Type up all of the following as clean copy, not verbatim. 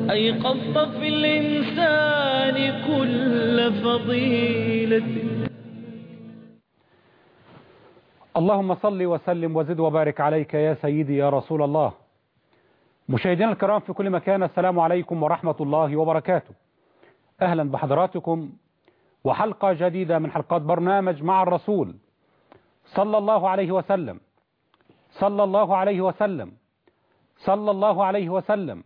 أيقظت في الإنسان كل فضيلة. اللهم صل وسلم وزد وبارك عليك يا سيدي يا رسول الله. مشاهدينا الكرام في كل مكان، السلام عليكم ورحمة الله وبركاته. أهلا بحضراتكم وحلقة جديدة من حلقات برنامج مع الرسول صلى الله عليه وسلم صلى الله عليه وسلم صلى الله عليه وسلم.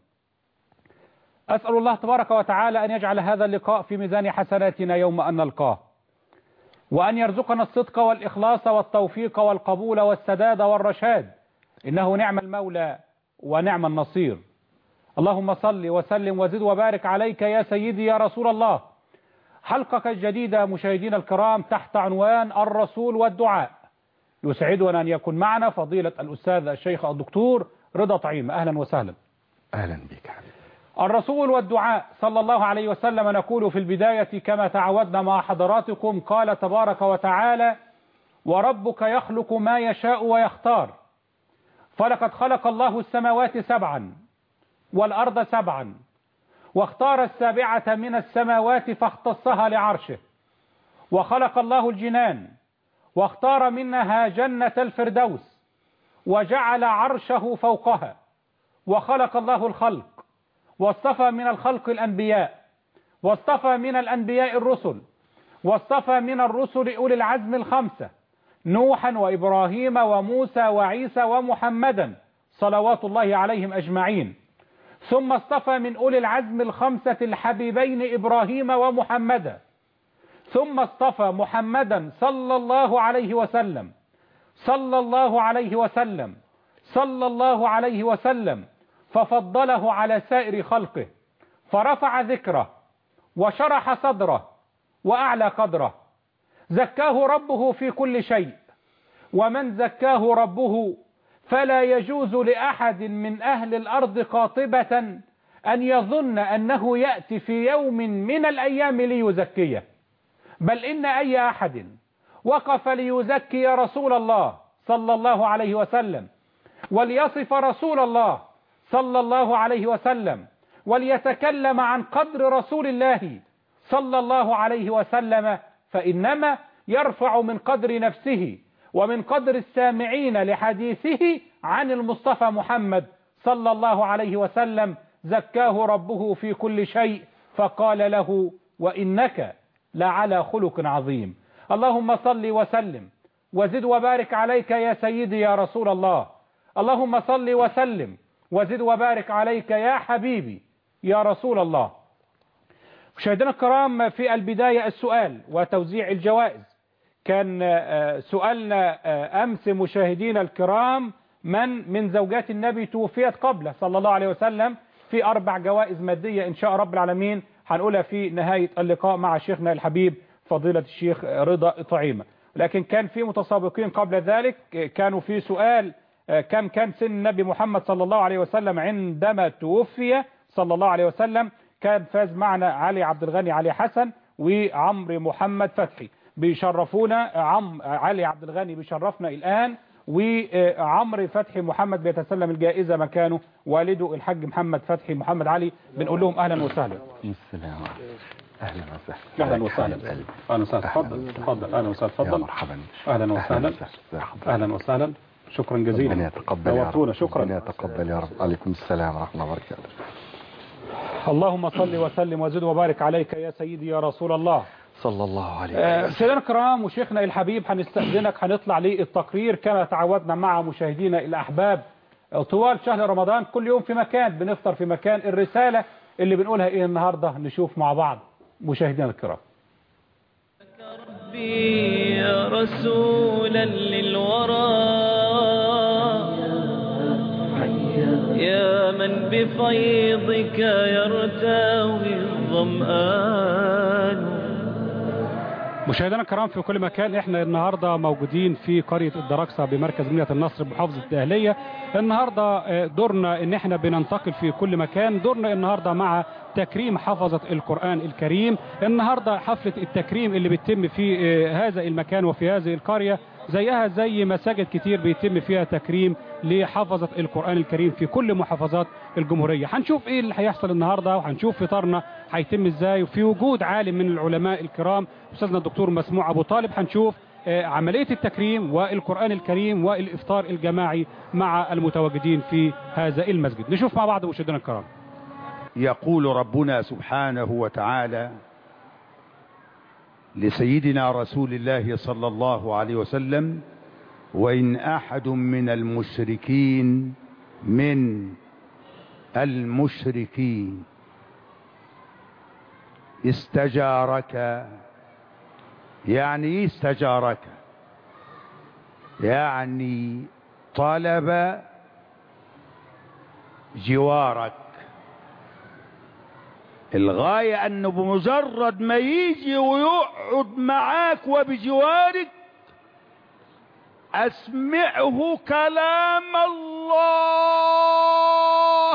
أسأل الله تبارك وتعالى أن يجعل هذا اللقاء في ميزان حسناتنا يوم أن نلقاه، وأن يرزقنا الصدق والإخلاص والتوفيق والقبول والسداد والرشاد، إنه نعم المولى ونعم النصير. اللهم صل وسلم وزد وبارك عليك يا سيدي يا رسول الله. حلقة جديدة مشاهدينا الكرام تحت عنوان الرسول والدعاء. يسعدنا أن يكون معنا فضيلة الأستاذ الشيخ الدكتور رضا طعيمة. أهلا وسهلا. أهلا بك حبيبي. الرسول والدعاء صلى الله عليه وسلم. نقول في البداية كما تعودنا مع حضراتكم، قال تبارك وتعالى: وربك يخلق ما يشاء ويختار، فلقد خلق الله السماوات سبعا والأرض سبعا، واختار السابعة من السماوات فاختصها لعرشه، وخلق الله الجنان واختار منها جنة الفردوس وجعل عرشه فوقها، وخلق الله الخلق واصطفى من الخلق الأنبياء، واصطفى من الأنبياء الرسل، واصطفى من الرسل أولي العزم الخمسة: نوحا وإبراهيم وموسى وعيسى ومحمدا صلوات الله عليهم أجمعين. ثم اصطفى من أولي العزم الخمسة الحبيبين إبراهيم ومحمدا. ثم اصطفى محمدا صلى الله عليه وسلم صلى الله عليه وسلم صلى الله عليه وسلم، ففضله على سائر خلقه، فرفع ذكره وشرح صدره وأعلى قدره. زكاه ربه في كل شيء، ومن زكاه ربه فلا يجوز لأحد من أهل الأرض قاطبة أن يظن أنه يأتي في يوم من الأيام ليزكيه، بل إن أي أحد وقف ليزكي رسول الله صلى الله عليه وسلم، وليصف رسول الله صلى الله عليه وسلم، وليتكلم عن قدر رسول الله صلى الله عليه وسلم، فإنما يرفع من قدر نفسه ومن قدر السامعين لحديثه عن المصطفى محمد صلى الله عليه وسلم. زكاه ربه في كل شيء، فقال له: وإنك لعلى خلق عظيم. اللهم صل وسلم وزد وبارك عليك يا سيدي يا رسول الله. اللهم صل وسلم وزد وبارك عليك يا حبيبي يا رسول الله. مشاهدينا الكرام، في البداية السؤال وتوزيع الجوائز. كان سؤالنا أمس مشاهدينا الكرام: من زوجات النبي توفيت قبله صلى الله عليه وسلم؟ في 4 جوائز مادية إن شاء رب العالمين هنقولها في نهاية اللقاء مع شيخنا الحبيب فضيلة الشيخ رضا طعيمة. لكن كان في متسابقين قبل ذلك. كانوا في سؤال: كم كان سن النبي محمد صلى الله عليه وسلم عندما توفي صلى الله عليه وسلم؟ كان فاز معنا علي عبد الغني علي حسن وعمرو محمد فتحي بيشرفونا. علي عبد الغني بيشرفنا الآن، وعمرو فتحي محمد بيتسلم الجائزة مكانه والده الحاج محمد فتحي محمد علي. بنقول لهم أهلا وسهلا. السلام عليكم. أهلا وسهلا. أهلا وسهلا. أهلا وسهلا. تفضل تفضل. أهلا وسهلا. تفضل. مرحبا. أهلا وسهلا. أهلا وسهلا. شكرا جزيلا. ربنا يتقبل يا رب. شكرا. ربنا يتقبل يا رب. عليكم السلام ورحمة الله وبركاته. اللهم صل وسلم وزد وبارك عليك يا سيدي يا رسول الله صلى الله عليه وسلم. سيدنا الكرام وشيخنا الحبيب، هنستأذنك هنطلع للتقرير كما تعودنا مع مشاهدينا الأحباب طوال شهر رمضان. كل يوم في مكان بنفطر في مكان. الرسالة اللي بنقولها إيه النهاردة؟ نشوف مع بعض مشاهدينا الكرام. ربي يا رسولا للورى، يا من بفيضك يرتوي الظمآن. مشاهدينا الكرام في كل مكان، احنا النهارده موجودين في قرية الدراكسة بمركز مدينة النصر بمحافظة الدقهلية. النهارده دورنا ان احنا بننتقل في كل مكان. دورنا النهارده مع تكريم حفظة القرآن الكريم. النهارده حفلة التكريم اللي بتتم في هذا المكان وفي هذه القرية زيها زي مساجد كتير بيتم فيها تكريم لحفظة القرآن الكريم في كل محافظات الجمهورية. هنشوف ايه اللي هيحصل النهاردة، وهنشوف فطارنا هيتم ازاي، وفي وجود عالم من العلماء الكرام أستاذنا الدكتور مسموع أبو طالب. هنشوف عملية التكريم والقرآن الكريم والإفطار الجماعي مع المتواجدين في هذا المسجد. نشوف مع بعض مشاهدينا الكرام. يقول ربنا سبحانه وتعالى لسيدنا رسول الله صلى الله عليه وسلم: وإن أحد من المشركين استجارك. يعني استجارك يعني طلب جوارك. الغاية أنه بمجرد ما يجي ويقعد معاك وبجوارك أسمعه كلام الله.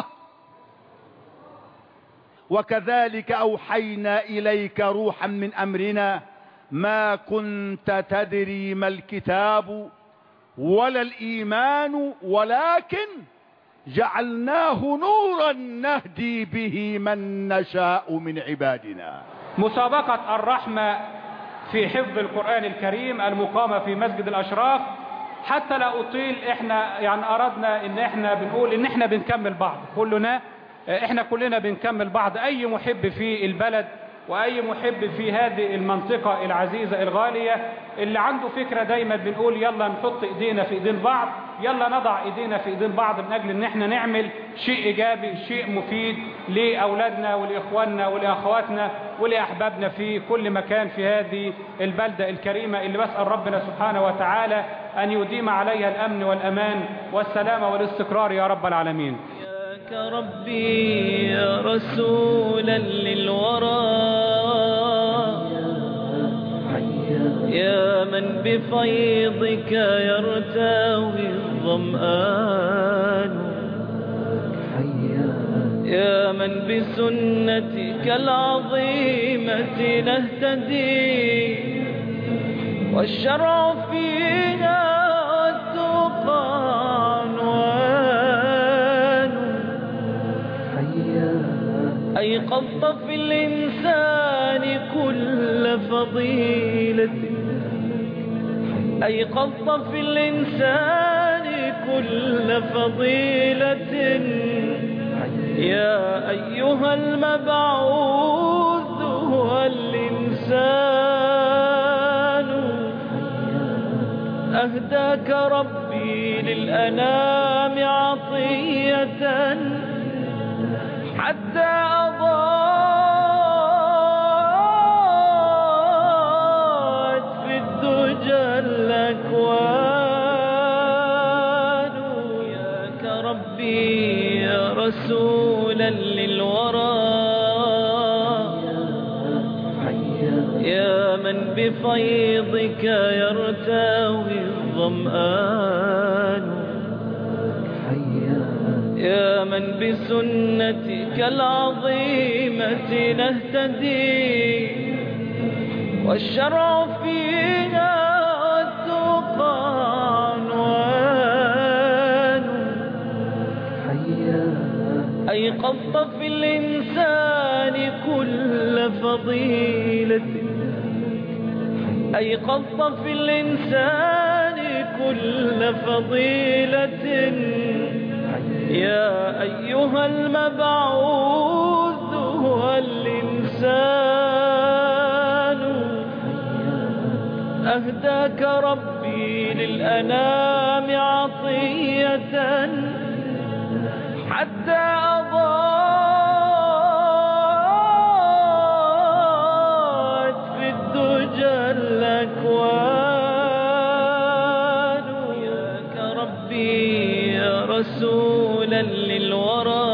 وكذلك أوحينا إليك روحا من أمرنا ما كنت تدري ما الكتاب ولا الإيمان ولكن جعلناه نورا نهدي به من نشاء من عبادنا. مسابقة الرحمة في حفظ القرآن الكريم المقامة في مسجد الأشراف. حتى لا أطيل، احنا يعني أردنا ان احنا بنقول ان احنا بنكمل بعض، احنا كلنا بنكمل بعض. اي محب في البلد واي محب في هذه المنطقة العزيزة الغالية اللي عنده فكرة دايما بنقول يلا نحط ايدينا في ايدين بعض، يلا نضع ايدينا في ايدين بعض من اجل ان احنا نعمل شيء ايجابي، شيء مفيد لاولادنا ولاخواننا ولاخواتنا ولاحبابنا في كل مكان في هذه البلدة الكريمة اللي بسأل ربنا سبحانه وتعالى ان يديم عليها الامن والامان والسلامة والاستقرار يا رب العالمين. ياك ربي يا رسولا للورى، يا من بفيضك يرتوي الظمآن، يا من بسنتك العظيمة نهتدي والشرع فينا والتقى عنوان. أيقظت في الإنسان كل فضيلة، أيقظت في الإنسان كل فضيلة، يا أيها المبعوث هو الإنسان. أهداك ربي للأنام عطية حتى أضاءت في الدجى الأكوان. ياك ربي يا رسولا للورى، يا من بفيضك يرتوي الظمآن، يا من بسنتك العظيمة نهتدي والشرع فينا والتقى عنوان. أيقظت في الإنسان كل فضيلة، أيقظت في الإنسان كل فضيلة، يا أيها المبعوث هو الإنسان. أهداك ربي للأنام عطية حتى أضاءت في الدجى الأكوان. ياك ربي يا رسولا للورى،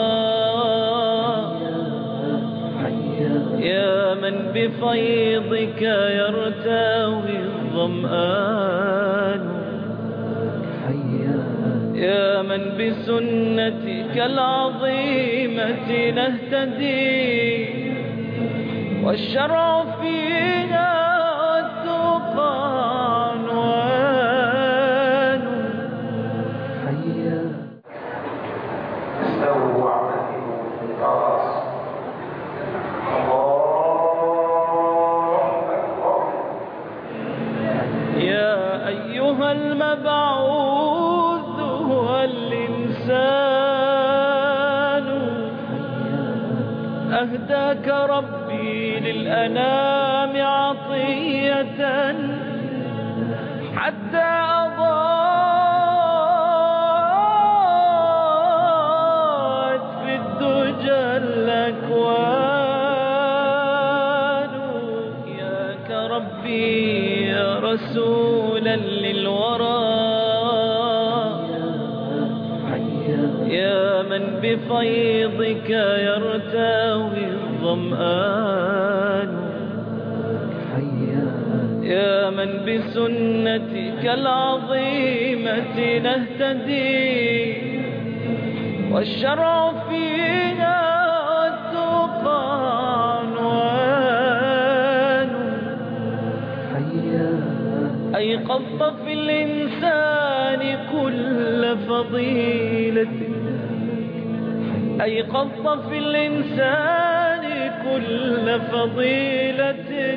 يا من بفيضك يرتوي الظمآن، يا من بسنتك العظيمة نهتدي والشرع فينا والتقى عنوان. أهداك ربي للأنام عطية حتى أضاءت في الدجى الأكوان. ياك ربي يا رسولا للورى، يا من بفيضك يرتوي الظمآن، يا من بسنتك العظيمة نهتدي، والشرع فينا والتقى عنوان. أيقظت في الإنسان كل فضيلة، أيقظت في الإنسان كل فضيلة.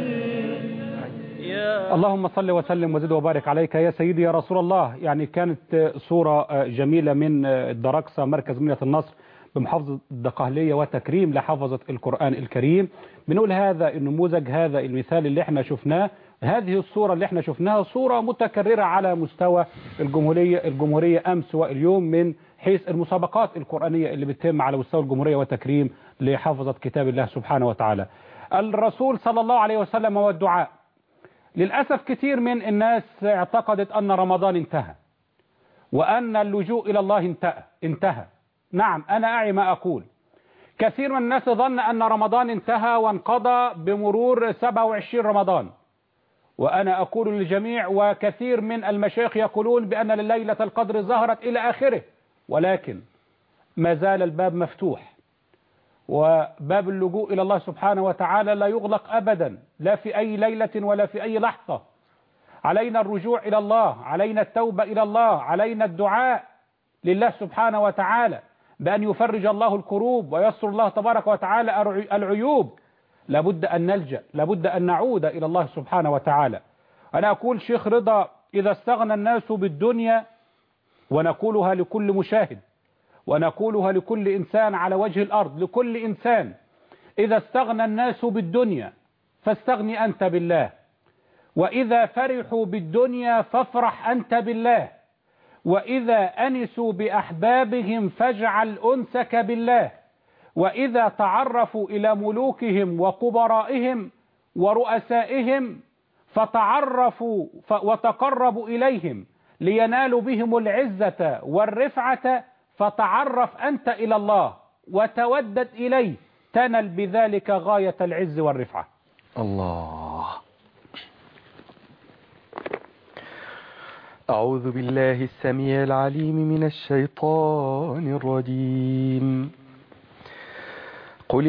اللهم صل وسلم وزد وبارك عليك يا سيدي يا رسول الله. يعني كانت صورة جميلة من الدراكسة مركز منية النصر بمحافظة الدقهلية وتكريم لحفظة القرآن الكريم. بنقول هذا النموذج، هذا المثال اللي احنا شفناه، هذه الصورة اللي احنا شفناها صورة متكررة على مستوى الجمهورية أمس واليوم، من حيث المسابقات القرآنية اللي بتتم على مستوى الجمهورية وتكريم لحفظة كتاب الله سبحانه وتعالى. الرسول صلى الله عليه وسلم والدعاء. للأسف كثير من الناس اعتقدت أن رمضان انتهى وأن اللجوء إلى الله انتهى. نعم، أنا أعي ما أقول. كثير من الناس ظن أن رمضان انتهى وانقضى بمرور 27 رمضان، وأنا أقول للجميع وكثير من المشايخ يقولون بأن ليلة القدر ظهرت إلى آخره، ولكن ما زال الباب مفتوح، وباب اللجوء إلى الله سبحانه وتعالى لا يغلق أبدا، لا في أي ليلة ولا في أي لحظة. علينا الرجوع إلى الله، علينا التوبة إلى الله، علينا الدعاء لله سبحانه وتعالى بأن يفرج الله الكروب ويسر الله تبارك وتعالى العيوب. لابد أن نلجأ، لابد أن نعود إلى الله سبحانه وتعالى. أنا أقول شيخ رضا: إذا استغنى الناس بالدنيا، ونقولها لكل مشاهد ونقولها لكل إنسان على وجه الأرض، لكل إنسان، إذا استغنى الناس بالدنيا فاستغني أنت بالله، وإذا فرحوا بالدنيا فافرح أنت بالله، وإذا أنسوا بأحبابهم فاجعل أنسك بالله، وإذا تعرفوا إلى ملوكهم وكبرائهم ورؤسائهم فتعرفوا وتقربوا إليهم لينالوا بهم العزة والرفعة، فتعرف أنت إلى الله وتودد إليه، تنل بذلك غاية العز والرفعة. الله. أعوذ بالله السميع العليم من الشيطان الرجيم. قل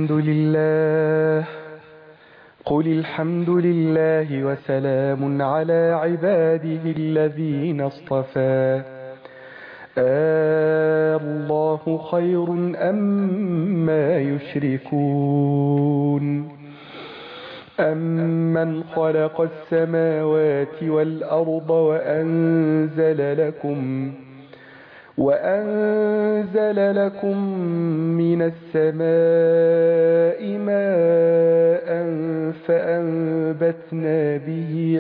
الحمد لله وسلام على عباده الذين اصطفى. الله خير أما يشركون. أمن خلق السماوات والأرض وأنزل لكم من السماء ماء فأنبتنا به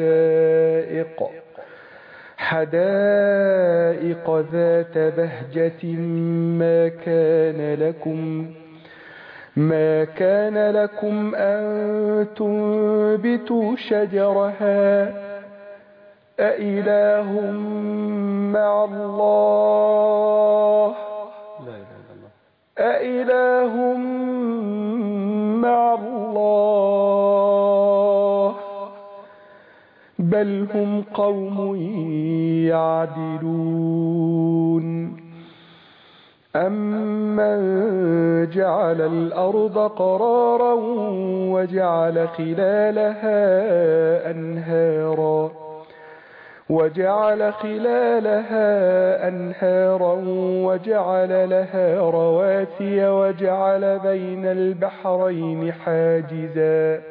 حدائق ذات بهجة ما كان لكم أن تنبتوا شجرها أإله مع الله أإله مع الله بل هم قوم يعدلون. أمن جعل الأرض قرارا وجعل خلالها أنهارا وجعل لها رواسي وجعل بين البحرين حاجزا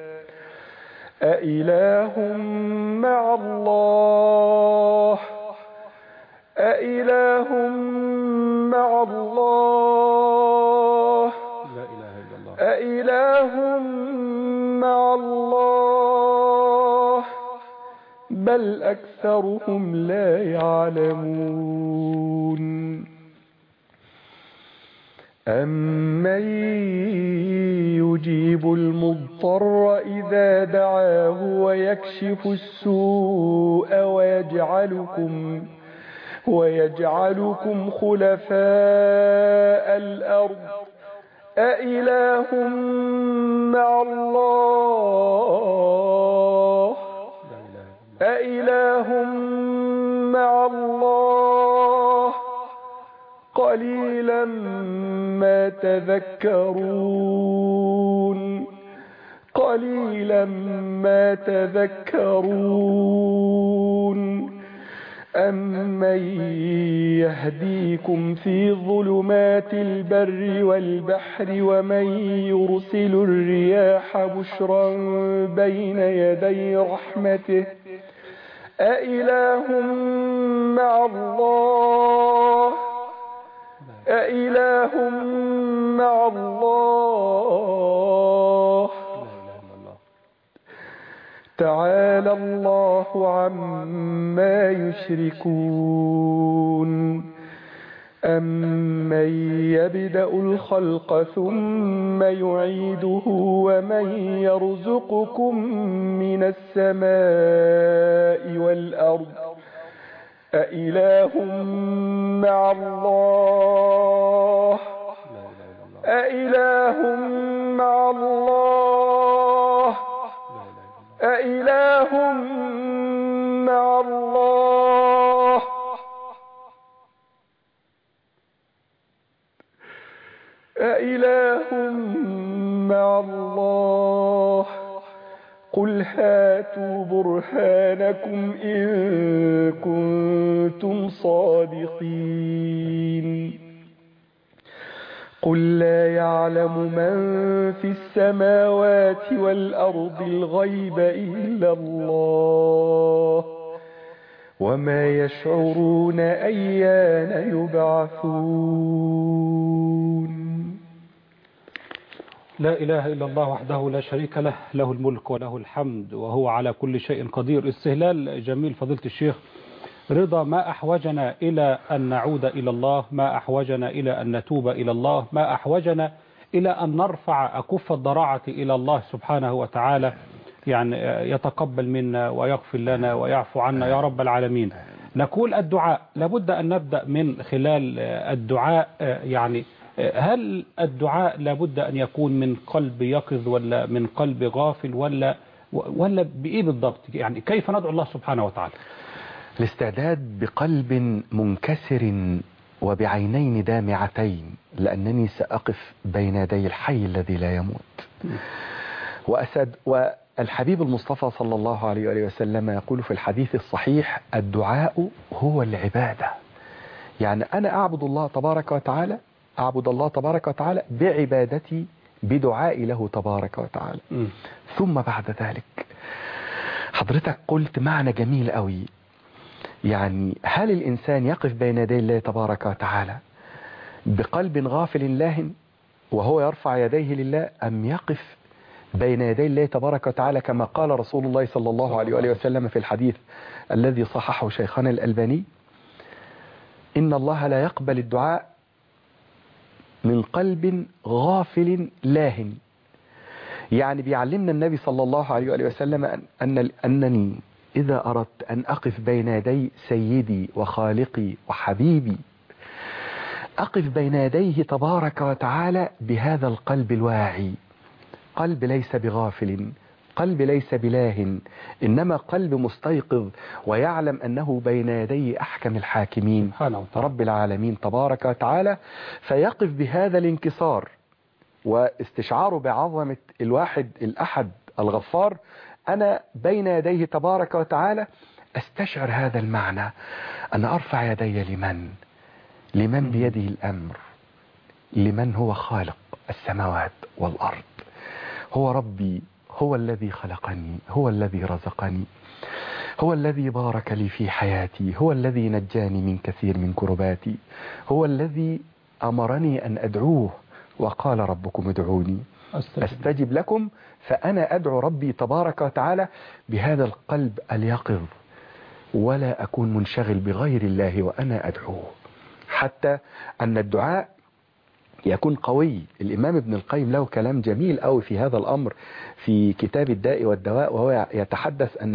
أإله مع الله بل أكثرهم لا يعلمون أمن يجيب المضطر إذا دعاه ويكشف السوء ويجعلكم خلفاء الأرض أإله مع الله قليلا ما تذكرون أمن يهديكم في ظلمات البر والبحر ومن يرسل الرياح بشرا بين يدي رحمته أإله مع الله تعالى الله عما يشركون أمن يبدأ الخلق ثم يعيده ومن يرزقكم من السماء والأرض أإله مع الله قل هاتوا برهانكم إن كنتم صادقين قل لا يعلم من في السماوات والأرض الغيب إلا الله وما يشعرون أيان يبعثون. لا إله إلا الله وحده لا شريك له، له الملك وله الحمد وهو على كل شيء قدير. استهلال جميل فضيلة الشيخ رضا. ما أحوجنا إلى أن نعود إلى الله، ما أحوجنا إلى أن نتوب إلى الله، ما أحوجنا إلى أن نرفع أكف الضراعة إلى الله سبحانه وتعالى، يعني يتقبل منا ويغفر لنا ويعفو عنا يا رب العالمين. نقول الدعاء لابد أن نبدأ من خلال الدعاء، يعني هل الدعاء لابد أن يكون من قلب يقظ ولا من قلب غافل ولا بإيه بالضبط؟ يعني كيف ندعو الله سبحانه وتعالى؟ الاستعداد بقلب منكسر وبعينين دامعتين، لأنني سأقف بين يدي الحي الذي لا يموت. والحبيب المصطفى صلى الله عليه وآله وسلم يقول في الحديث الصحيح: الدعاء هو العبادة. يعني أنا أعبد الله تبارك وتعالى بعبادتي بدعائي له تبارك وتعالى. ثم بعد ذلك حضرتك قلت معنى جميل قوي، يعني هل الإنسان يقف بين يدي الله تبارك وتعالى بقلب غافل لاهٍ وهو يرفع يديه لله، أم يقف بين يدي الله تبارك وتعالى كما قال رسول الله صلى الله عليه وآله وسلم في الحديث الذي صححه شيخنا الألباني: إن الله لا يقبل الدعاء من قلب غافل لاهٍ. يعني بيعلمنا النبي صلى الله عليه وآله وسلم أنني إذا أردت أن أقف بين يدي سيدي وخالقي وحبيبي، أقف بين يديه تبارك وتعالى بهذا القلب الواعي، قلب ليس بغافل، قلب ليس بلاه، إنما قلب مستيقظ ويعلم أنه بين يدي أحكم الحاكمين رب العالمين تبارك وتعالى، فيقف بهذا الانكسار واستشعاره بعظمة الواحد الأحد الغفار. أنا بين يديه تبارك وتعالى أستشعر هذا المعنى، أن أرفع يدي لمن بيده الأمر، لمن هو خالق السماوات والأرض، هو ربي، هو الذي خلقني، هو الذي رزقني، هو الذي بارك لي في حياتي، هو الذي نجاني من كثير من كرباتي، هو الذي أمرني أن أدعوه وقال: ربكم ادعوني أستجب لكم. فأنا أدعو ربي تبارك وتعالى بهذا القلب اليقظ ولا أكون منشغل بغير الله وأنا أدعوه، حتى أن الدعاء يكون قوي. الإمام ابن القيم له كلام جميل أوي في هذا الأمر في كتاب الداء والدواء، وهو يتحدث أن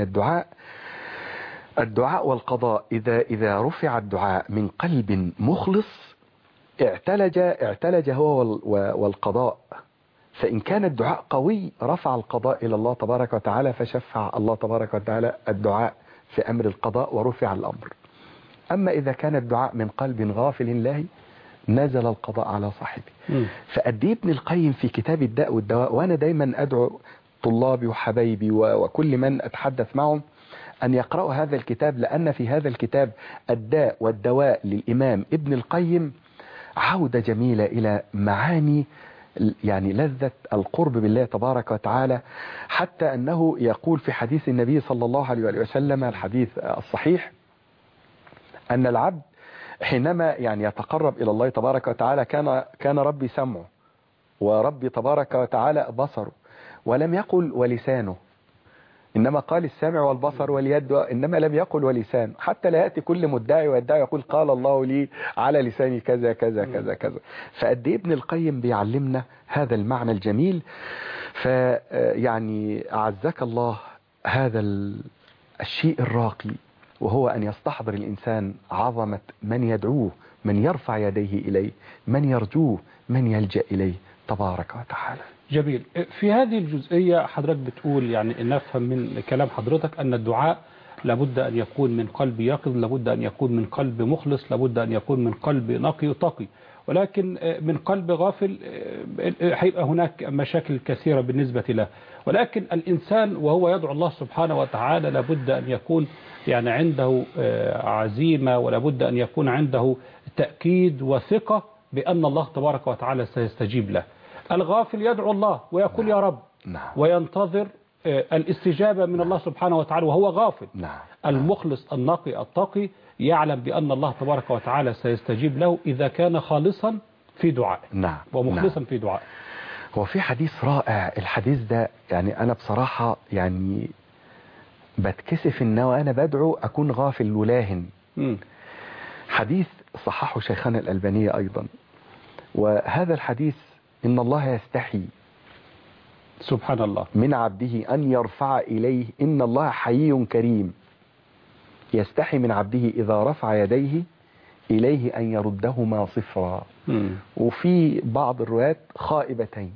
الدعاء والقضاء إذا رفع الدعاء من قلب مخلص اعتلج هو والقضاء. فإن كان الدعاء قوي رفع القضاء إلى الله تبارك وتعالى، فشفع الله تبارك وتعالى الدعاء في أمر القضاء ورفع الأمر. أما إذا كان الدعاء من قلب غافل الله نزل القضاء على صاحبه. فأدي ابن القيم في كتاب الداء والدواء، وأنا دايما أدعو طلابي وحبايبي وكل من أتحدث معهم أن يقرأوا هذا الكتاب، لأن في هذا الكتاب الداء والدواء للإمام ابن القيم عودة جميلة إلى معاني يعني لذة القرب بالله تبارك وتعالى، حتى أنه يقول في حديث النبي صلى الله عليه وسلم الحديث الصحيح أن العبد حينما يعني يتقرب إلى الله تبارك وتعالى كان ربي سمعه وربي تبارك وتعالى بصره، ولم يقل ولسانه، إنما قال السمع والبصر واليد، إنما لم يقل ولسان، حتى لا يأتي كل مدعي ويدعي يقول قال الله لي على لساني كذا كذا كذا كذا. فقد ابن القيم بيعلمنا هذا المعنى الجميل. فيعني أعزك الله هذا الشيء الراقي، وهو أن يستحضر الإنسان عظمة من يدعوه، من يرفع يديه إليه، من يرجوه، من يلجأ إليه تبارك وتعالى. جميل. في هذه الجزئية حضرتك بتقول يعني نفهم من كلام حضرتك أن الدعاء لابد أن يكون من قلب يقظ، لابد أن يكون من قلب مخلص، لابد أن يكون من قلب نقي وتقي، ولكن من قلب غافل هيبقى هناك مشاكل كثيرة بالنسبة له. ولكن الإنسان وهو يدعو الله سبحانه وتعالى لابد أن يكون يعني عنده عزيمة، ولابد أن يكون عنده تأكيد وثقة بأن الله تبارك وتعالى سيستجيب له. الغافل يدعو الله ويقول يا رب، وينتظر الاستجابة من الله سبحانه وتعالى وهو غافل. المخلص النقي التقي يعلم بأن الله تبارك وتعالى سيستجيب له إذا كان خالصا في دعائه ومخلصا في دعائه. هو في حديث رائع، الحديث ده يعني أنا بصراحة يعني بتكسف إن وأنا بدعو أكون غافل ولاهن. حديث صححه شيخنا الألباني أيضا، وهذا الحديث إن الله يستحي سبحان الله من عبده أن يرفع إليه، إن الله حيي كريم، يستحي من عبده إذا رفع يديه إليه أن يردهما صفرا، وفي بعض الروايات خائبتين.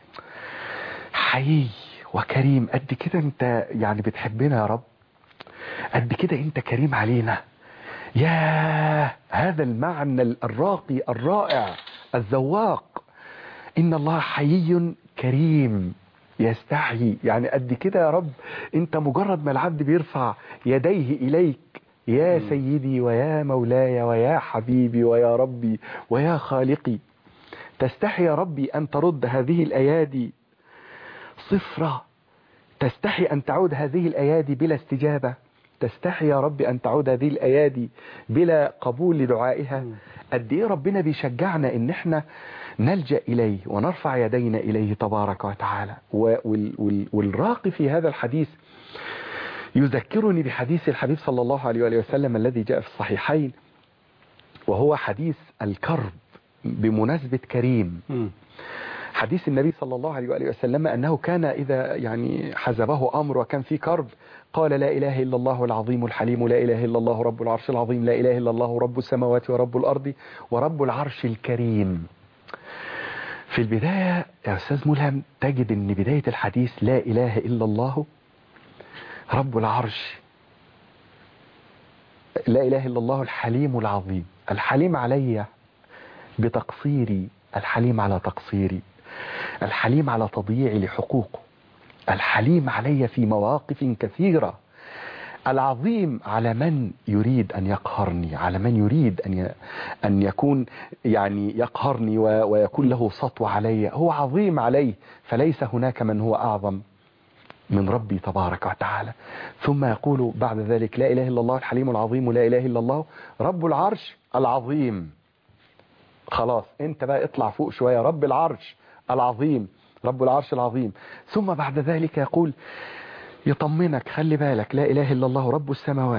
حيي وكريم، قد كده أنت يعني بتحبنا يا رب، قد كده أنت كريم علينا، يا هذا المعنى الراقي الرائع الذواق، إن الله حيي كريم يستحي، يعني قد كده يا رب أنت مجرد ما العبد بيرفع يديه إليك يا سيدي ويا مولاي ويا حبيبي ويا ربي ويا خالقي، تستحي يا ربي أن ترد هذه الأيادي صفرة، تستحي أن تعود هذه الأيادي بلا استجابة، تستحي يا رب أن تعود هذه الأيادي بلا قبول لدعائها. قد إيه ربنا بيشجعنا إن احنا نلجأ إليه ونرفع يدينا إليه تبارك وتعالى. والراقي في هذا الحديث يذكرني بحديث الحبيب صلى الله عليه وسلم الذي جاء في الصحيحين، وهو حديث الكرب بمناسبة كريم. حديث النبي صلى الله عليه وسلم أنه كان إذا يعني حزبه أمر وكان في كرب قال لا إله إلا الله العظيم الحليم، لا إله إلا الله رب العرش العظيم، لا إله إلا الله رب السماوات ورب الأرض ورب العرش الكريم. في البداية يا أستاذ ملهم تجد أن بداية الحديث لا إله إلا الله رب العرش، لا إله إلا الله الحليم العظيم، الحليم علي بتقصيري، الحليم على تقصيري، الحليم على تضييعي لحقوقه، الحليم علي في مواقف كثيرة، العظيم على من يريد أن يقهرني، على من يريد أن يكون يعني يقهرني ويكون له سطوة علي، هو عظيم عليه، فليس هناك من هو أعظم من ربي تبارك وتعالى. ثم يقول بعد ذلك لا إله إلا الله الحليم العظيم، لا إله إلا الله رب العرش العظيم. خلاص انت بقى اطلع فوق شوية، رب العرش العظيم، رب العرش العظيم. ثم بعد ذلك يقول يطمنك خلي بالك لا إله إلا الله رب السماوات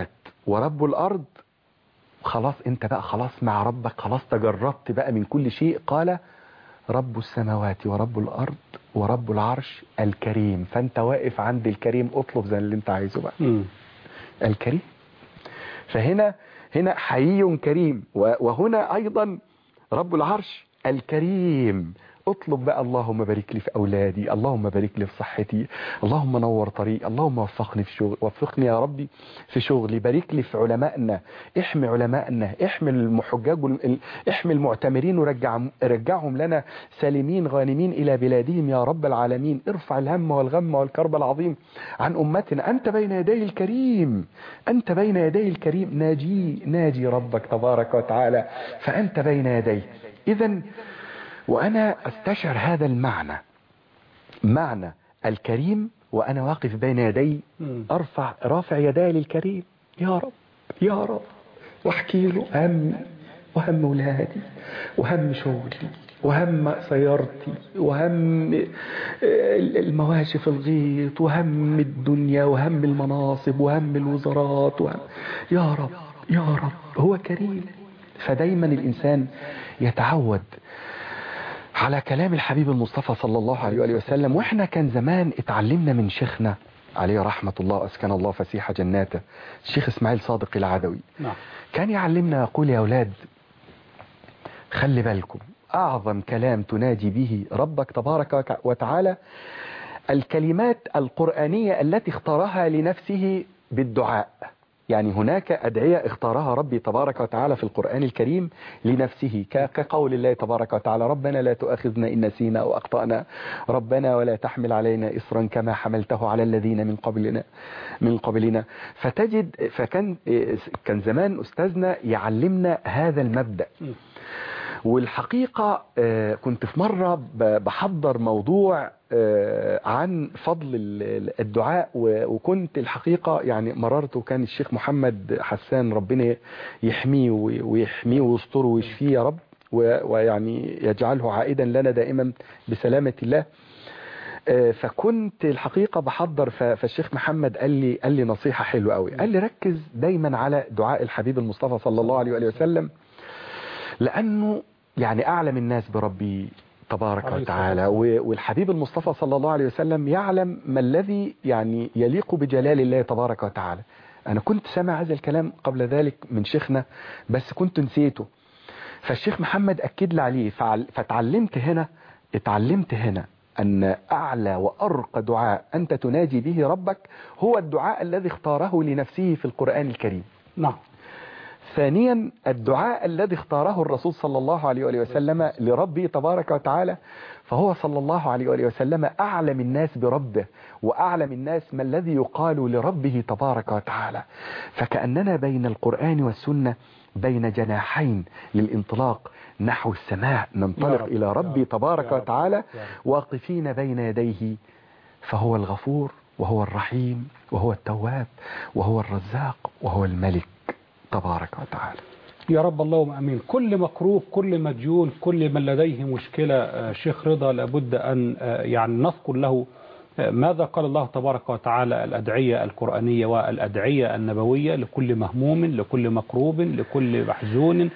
ورب الأرض. خلاص انت بقى خلاص مع ربك، خلاص تجردت بقى من كل شيء. قال رب السماوات ورب الأرض ورب العرش الكريم. فانت واقف عند الكريم، اطلب زي اللي انت عايزه بقى. الكريم. فهنا حيي كريم، وهنا أيضا رب العرش الكريم. اطلب بقى اللهم بارك لي في أولادي، اللهم بارك لي في صحتي، اللهم نور طريقي، اللهم وفقني في شغل، وفقني يا ربي في شغلي، بارك لي في علمائنا، احمي علمائنا، احمي المحجاج، احمي المعتمرين ورجعهم لنا سالمين غانمين إلى بلادهم يا رب العالمين. ارفع الهم والغم والكرب العظيم عن أمتنا. أنت بين يدي الكريم، أنت بين يدي الكريم. ناجي ربك تبارك وتعالى، فأنت بين يديه. إذن وأنا أستشعر هذا المعنى، معنى الكريم، وأنا واقف بين يدي رافع يدي للكريم. يا رب يا رب، واحكي له همي وهم ولادي وهم شغلي وهم سيارتي وهم المواشي في الغيط وهم الدنيا وهم المناصب وهم الوزارات يا رب يا رب. هو كريم. فدايما الإنسان يتعود على كلام الحبيب المصطفى صلى الله عليه وآله وسلم. واحنا كان زمان اتعلمنا من شيخنا عليه رحمة الله، أسكن الله فسيح جناته، الشيخ إسماعيل صادق العدوي. كان يعلمنا يقول يا أولاد خلي بالكم، أعظم كلام تناجي به ربك تبارك وتعالى الكلمات القرآنية التي اختارها لنفسه بالدعاء. يعني هناك أدعية اختارها ربي تبارك وتعالى في القرآن الكريم لنفسه، كقول الله تبارك وتعالى ربنا لا تؤاخذنا إن نسينا أو أخطأنا، ربنا ولا تحمل علينا إصرا كما حملته على الذين من قبلنا. كان زمان أستاذنا يعلمنا هذا المبدأ. والحقيقة كنت في مرة بحضر موضوع عن فضل الدعاء، وكنت الحقيقة يعني مررت، وكان الشيخ محمد حسان ربنا يحميه ويستره ويشفيه يا رب، ويعني يجعله عائدا لنا دائما بسلامة الله. فكنت الحقيقة بحضر، فالشيخ محمد قال لي نصيحة حلوة قوي. قال لي ركز دايما على دعاء الحبيب المصطفى صلى الله عليه وآله وسلم، لأنه يعني أعلم الناس بربي تبارك وتعالى، والحبيب المصطفى صلى الله عليه وسلم يعلم ما الذي يعني يليق بجلال الله تبارك وتعالى. أنا كنت سامع هذا الكلام قبل ذلك من شيخنا بس كنت نسيته، فالشيخ محمد أكد لي عليه، اتعلمت هنا أن أعلى وأرقى دعاء أنت تناجي به ربك هو الدعاء الذي اختاره لنفسه في القرآن الكريم. نعم. ثانيا الدعاء الذي اختاره الرسول صلى الله عليه وآله وسلم لربه تبارك وتعالى، فهو صلى الله عليه وآله وسلم أعلم الناس بربه، وأعلم الناس ما الذي يقال لربه تبارك وتعالى. فكأننا بين القرآن والسنة بين جناحين للانطلاق نحو السماء، ننطلق إلى ربي تبارك وتعالى واقفين بين يديه، فهو الغفور وهو الرحيم وهو التواب وهو الرزاق وهو الملك تبارك وتعالى. يا رب اللهم امين. كل مكروب، كل مديون، كل من لديه مشكلة شيخ رضا لابد ان يعني نذكر له ماذا قال الله تبارك وتعالى، الأدعية القرآنية والأدعية النبوية لكل مهموم، لكل مكروب، لكل محزون،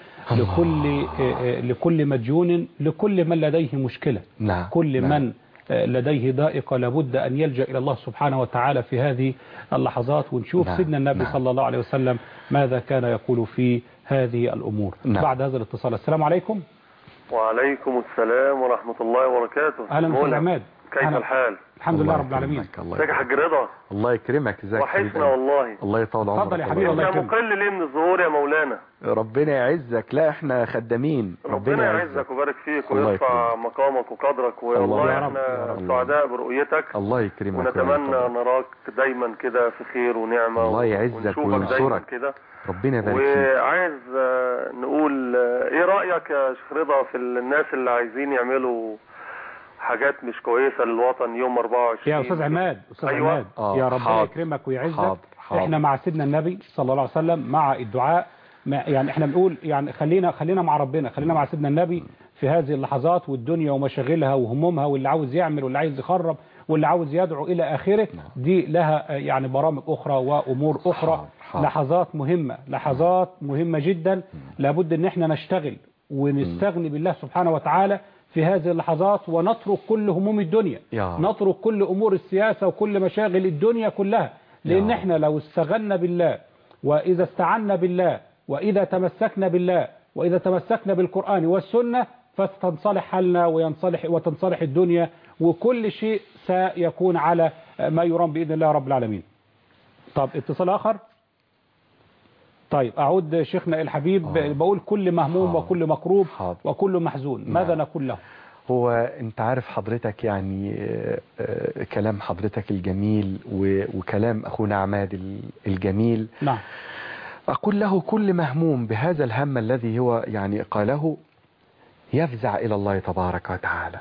لكل مديون، لكل من لديه مشكلة. كل من لديه ضائقة لابد أن يلجأ إلى الله سبحانه وتعالى في هذه اللحظات. ونشوف سيدنا النبي صلى الله عليه وسلم ماذا كان يقول في هذه الأمور. بعد هذا الاتصال، السلام عليكم. وعليكم السلام ورحمة الله وبركاته. أهلا أستاذ عماد، كيف الحال؟ الحمد لله رب العالمين. ازيك يا حاج رضا؟ الله يكرمك. ازيك؟ وحشنا والله. الله يطول عمرك. اتفضل يا حبيبي. الله يكرمك. مقل ليه من الظهور يا مولانا؟ ربنا يعزك. لا احنا خدامين. ربنا يعزك ويبارك فيك ويرفع مقامك وقدرك، والله احنا سعداء برؤيتك. الله يكرمك ونتمنى نراك دايما كده في خير ونعمة. الله يعزك وينصرك كده. ربنا يبارك فيك. وعايز نقول ايه رأيك يا شيخ رضا في الناس اللي عايزين يعملوا حاجات مش كويسة للوطن يوم 24؟ يا أستاذ عماد، أستاذ عماد، يا ربنا يكرمك ويعزك. احنا مع سيدنا النبي صلى الله عليه وسلم، مع الدعاء، يعني احنا بنقول يعني خلينا مع ربنا، خلينا مع سيدنا النبي في هذه اللحظات والدنيا ومشاغلها وهمومها، واللي عاوز يعمل واللي عايز يخرب واللي عاوز يدعو إلى آخره. دي لها يعني برامج أخرى وأمور أخرى. لحظات مهمة جدا، لابد أن احنا نشتغل ونستغني بالله سبحانه وتعالى في هذه اللحظات، ونترك كل هموم الدنيا، نترك كل أمور السياسة وكل مشاغل الدنيا كلها. لأن احنا لو استغلنا بالله، وإذا استعنا بالله، وإذا تمسكنا بالله، وإذا تمسكنا بالقرآن والسنة، فتنصلح حالنا وتنصلح الدنيا، وكل شيء سيكون على ما يرام بإذن الله رب العالمين. طب اتصال آخر. طيب أعود شيخنا الحبيب. بقول كل مهموم وكل مكروب وكل محزون، ماذا نقول له؟ هو انت عارف حضرتك يعني كلام حضرتك الجميل وكلام أخونا عماد الجميل. نعم. أقول له كل مهموم بهذا الهم الذي هو يعني قاله يفزع إلى الله تبارك وتعالى.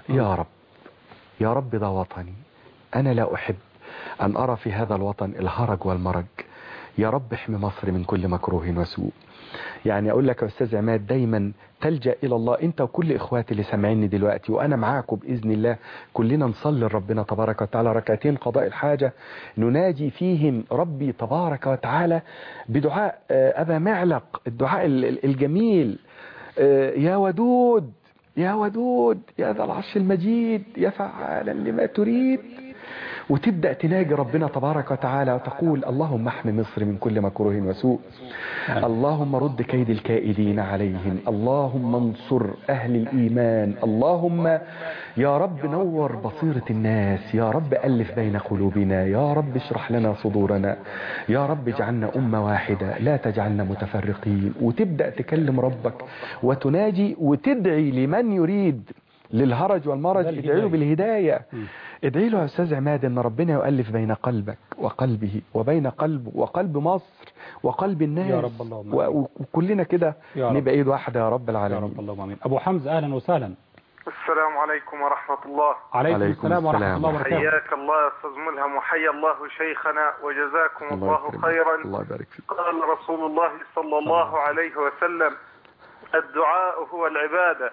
يا رب ده وطني، أنا لا أحب أن أرى في هذا الوطن الهرج والمرج. يا رب احمي مصر من كل مكروه وسوء. يعني أقول لك يا أستاذ عماد دايما تلجأ إلى الله أنت وكل إخواتي اللي سامعيني دلوقتي، وأنا معاكم بإذن الله. كلنا نصلي لربنا تبارك وتعالى ركعتين قضاء الحاجة نناجي فيهم ربي تبارك وتعالى بدعاء أبا معلق، الدعاء الجميل: يا ودود يا ودود يا ذا العرش المجيد يا فعالا لما تريد. وتبدأ تناجي ربنا تبارك وتعالى وتقول: اللهم احمي مصر من كل مكروه وسوء، اللهم رد كيد الكائدين عليهم، اللهم انصر أهل الإيمان، اللهم يا رب نور بصيرة الناس، يا رب ألف بين قلوبنا، يا رب اشرح لنا صدورنا، يا رب اجعلنا أمة واحدة لا تجعلنا متفرقين. وتبدأ تكلم ربك وتناجي وتدعي لمن يريد للهرج والمرج، ادعي له بالهداية. ادعي له يا أستاذ عماد ان ربنا يؤلف بين قلبك وقلبه وبين قلبه وقلب مصر وقلب الناس يا رب. اللهم وكلنا كده نبقى ايد واحدة يا رب العالمين. يا رب اللهم امين. ابو حمزة اهلا وسهلا. السلام عليكم ورحمة الله. عليكم السلام ورحمة الله وبركاته. حياك الله يا أستاذ ملهم وحيا الله شيخنا وجزاكم الله خيرا. الله يبارك فيك. قال رسول الله صلى الله عليه وسلم: الدعاء هو العبادة.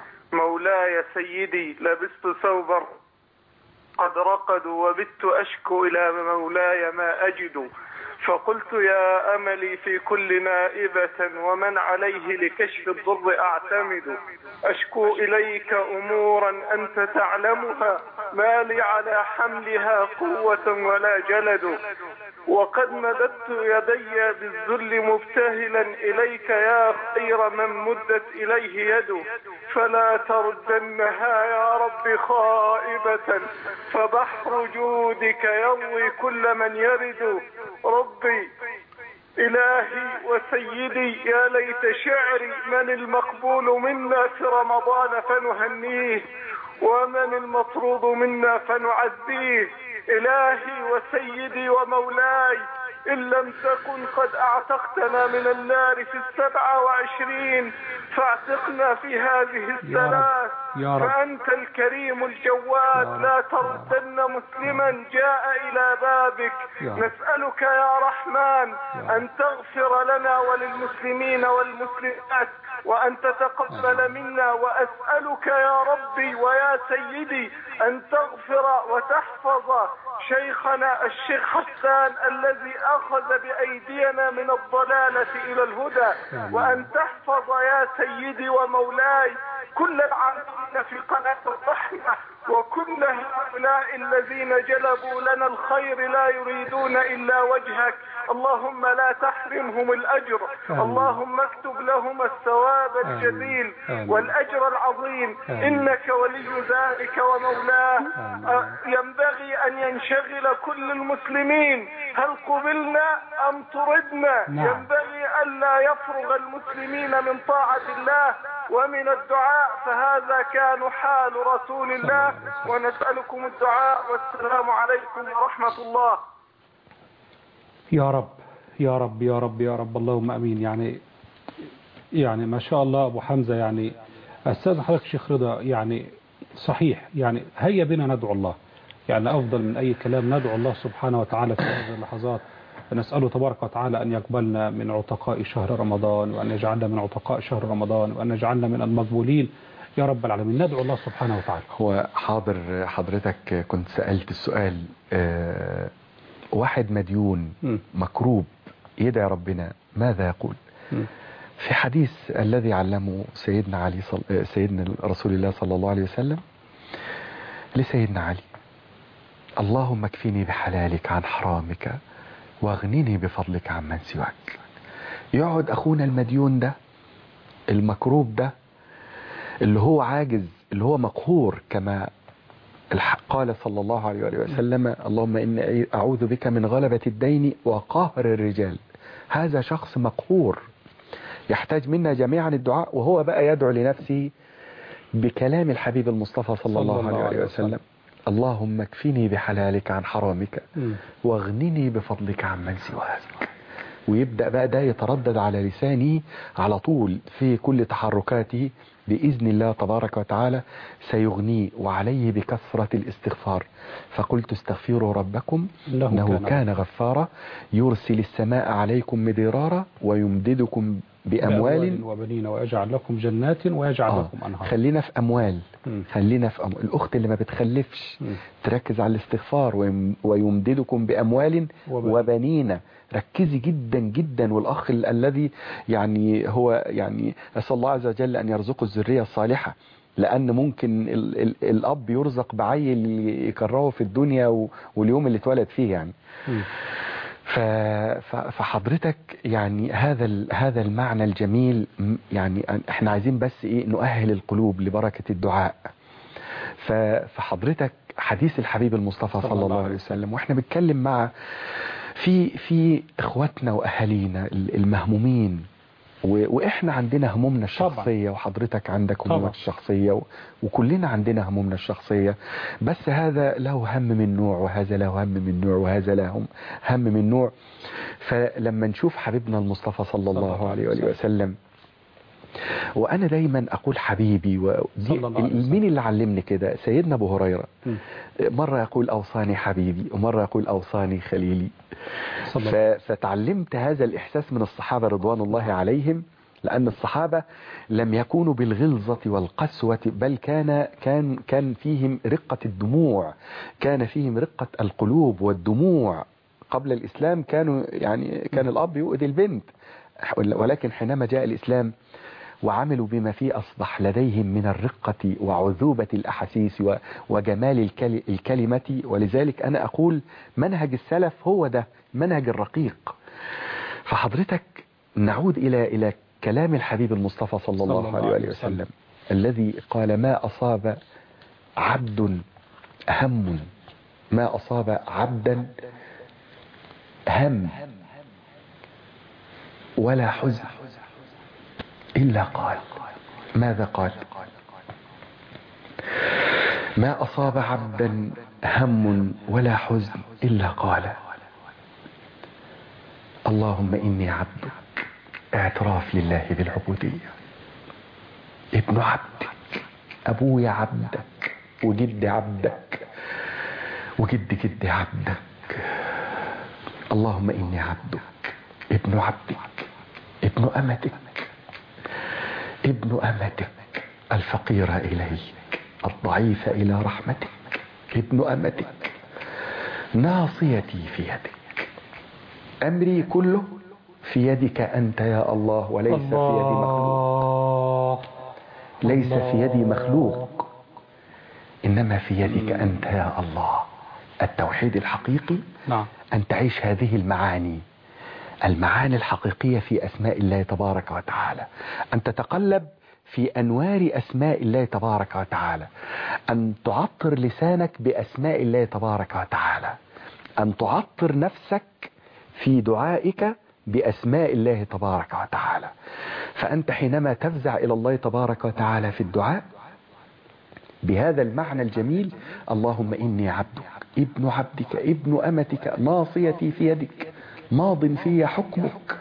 مولاي سيدي لبست ثوبا قد رقدوا وبت أشكو إلى مولاي ما أجد، فقلت يا أملي في كل نائبة ومن عليه لكشف الضر أعتمد، أشكو إليك أمورا أنت تعلمها ما لي على حملها قوة ولا جلد، وقد مددت يدي بالذل مبتهلا إليك يا خير من مدت إليه يده، فلا تردنها يا رب خائبة فبحر جودك يروي كل من يرد. ربي إلهي وسيدي يا ليت شعري من المقبول منا في رمضان فنهنيه ومن المطرود منا فنعزيه. إلهي وسيدي ومولاي إن لم تكن قد أعتقتنا من النار في 27 فاعتقنا في هذه الثلاث، فأنت الكريم الجواد لا تردن مسلما جاء إلى بابك. نسألك يا رحمن أن تغفر لنا وللمسلمين والمسلمات وأن تتقبل منا، وأسألك يا ربي ويا سيدي أن تغفر وتحفظ شيخنا الشيخ حسان الذي أخذ بأيدينا من الضلالة إلى الهدى، وأن تحفظ يا سيدي ومولاي كل العاملين في قناة الرحمة وكل هؤلاء الذين جلبوا لنا الخير لا يريدون إلا وجهك. اللهم لا تحرمهم الأجر، اللهم اكتب لهم الثواب الجزيل والأجر العظيم، إنك ولي ذلك ومولاه. ينبغي أن ينشغل كل المسلمين، هل قبلنا أم طردنا؟ ينبغي ألا يفرغ المسلمين من طاعة الله ومن الدعاء، فهذا كان حال رسول الله، ونسألكم الدعاء والسلام عليكم ورحمة الله. يا رب يا رب يا رب يا رب اللهم امين. يعني ما شاء الله ابو حمزة، يعني استاذ حضرتك شيخ رضا، يعني صحيح، يعني هيا بنا ندعو الله، يعني افضل من اي كلام ندعو الله سبحانه وتعالى في هذه اللحظات. نسأله تبارك وتعالى أن يقبلنا من عتقاء شهر رمضان، وأن يجعلنا من عتقاء شهر رمضان، وأن يجعلنا من المقبولين يا رب العالمين. ندعو الله سبحانه وتعالى. هو حاضر حضرتك كنت سألت السؤال واحد مديون مكروب يدعي ربنا ماذا يقول؟ في حديث الذي علمه سيدنا علي سيدنا رسول الله صلى الله عليه وسلم لسيدنا علي: اللهم اكفني بحلالك عن حرامك واغنني بفضلك عمن سواك. يقعد أخونا المديون ده المكروب ده اللي هو عاجز اللي هو مقهور كما قال صلى الله عليه وسلم: اللهم إني أعوذ بك من غلبة الدين وقهر الرجال. هذا شخص مقهور يحتاج منا جميعا الدعاء، وهو بقى يدعو لنفسه بكلام الحبيب المصطفى صلى الله عليه وسلم: اللهم اكفني بحلالك عن حرامك واغنني بفضلك عمن سواك. ويبدأ بقى ده يتردد على لساني على طول في كل تحركاته بإذن الله تبارك وتعالى سيغنيه، وعليه بكثرة الاستغفار. فقلت: استغفروا ربكم إنه كان غفارا يرسل السماء عليكم مدرارا ويمددكم بأموال وبنين ويجعل لكم جنات ويجعل لكم أنهار. خلينا في أموال. خلينا في أموال. الأخت اللي ما بتخلفش تركز على الاستغفار: ويمددكم بأموال وبنين. ركزي جدا جدا. والأخ الذي يعني هو يعني أسأل الله عز وجل أن يرزقه الذرية الصالحة، لأن ممكن الأب يرزق بعيل يكرهه في الدنيا واليوم اللي اتولد فيه يعني. فحضرتك يعني هذا المعنى الجميل، يعني احنا عايزين بس ايه نؤهل القلوب لبركة الدعاء. فحضرتك حديث الحبيب المصطفى صلى الله عليه وسلم واحنا بنتكلم مع في اخواتنا واهالينا المهمومين، واحنا عندنا همومنا الشخصية، وحضرتك عندك همومك الشخصية، وكلنا عندنا همومنا الشخصية، بس هذا له هم من نوع وهذا له هم من نوع وهذا له هم من نوع. فلما نشوف حبيبنا المصطفى صلى الله عليه وسلم، وانا دايما اقول حبيبي مين اللي علمني كده؟ سيدنا ابو هريرة مرة يقول اوصاني حبيبي، ومرة يقول اوصاني خليلي. فتعلمت هذا الاحساس من الصحابة رضوان الله عليهم، لان الصحابة لم يكونوا بالغلظة والقسوة، بل كان فيهم رقة الدموع، كان فيهم رقة القلوب والدموع. قبل الاسلام كان الاب يؤذي البنت، ولكن حينما جاء الاسلام وعملوا بما فيه أصبح لديهم من الرقة وعذوبة الأحاسيس وجمال الكلمة. ولذلك أنا أقول منهج السلف هو ده منهج الرقيق. فحضرتك نعود إلى كلام الحبيب المصطفى صلى الله عليه وسلم الذي قال: ما أصاب عبد هم، ما أصاب عبدا هم ولا حزن إلا قال. ماذا قال؟ ما أصاب عبدا هم ولا حزن إلا قال: اللهم إني عبدك. اعتراف لله بالعبودية. ابن عبدك، أبوي عبدك، وجد عبدك، وجد جد عبدك. اللهم إني عبدك، ابن عبدك، ابن أمتك، ابن أمتك الفقير إليك الضعيف إلى رحمتك، ابن أمتك ناصيتي في يدك، أمري كله في يدك أنت يا الله، وليس في يدي مخلوق. ليس في يدي مخلوق، إنما في يدك أنت يا الله. التوحيد الحقيقي أن تعيش هذه المعاني الحقيقية في أسماء الله تبارك وتعالى، أن تتقلب في أنوار أسماء الله تبارك وتعالى، أن تعطر لسانك بأسماء الله تبارك وتعالى، أن تعطر نفسك في دعائك بأسماء الله تبارك وتعالى. فأنت حينما تفزع إلى الله تبارك وتعالى في الدعاء بهذا المعنى الجميل: اللهم إني عبدك، ابن عبدك، ابن أمتك، ناصيتي في يدك، ماض في حكمك،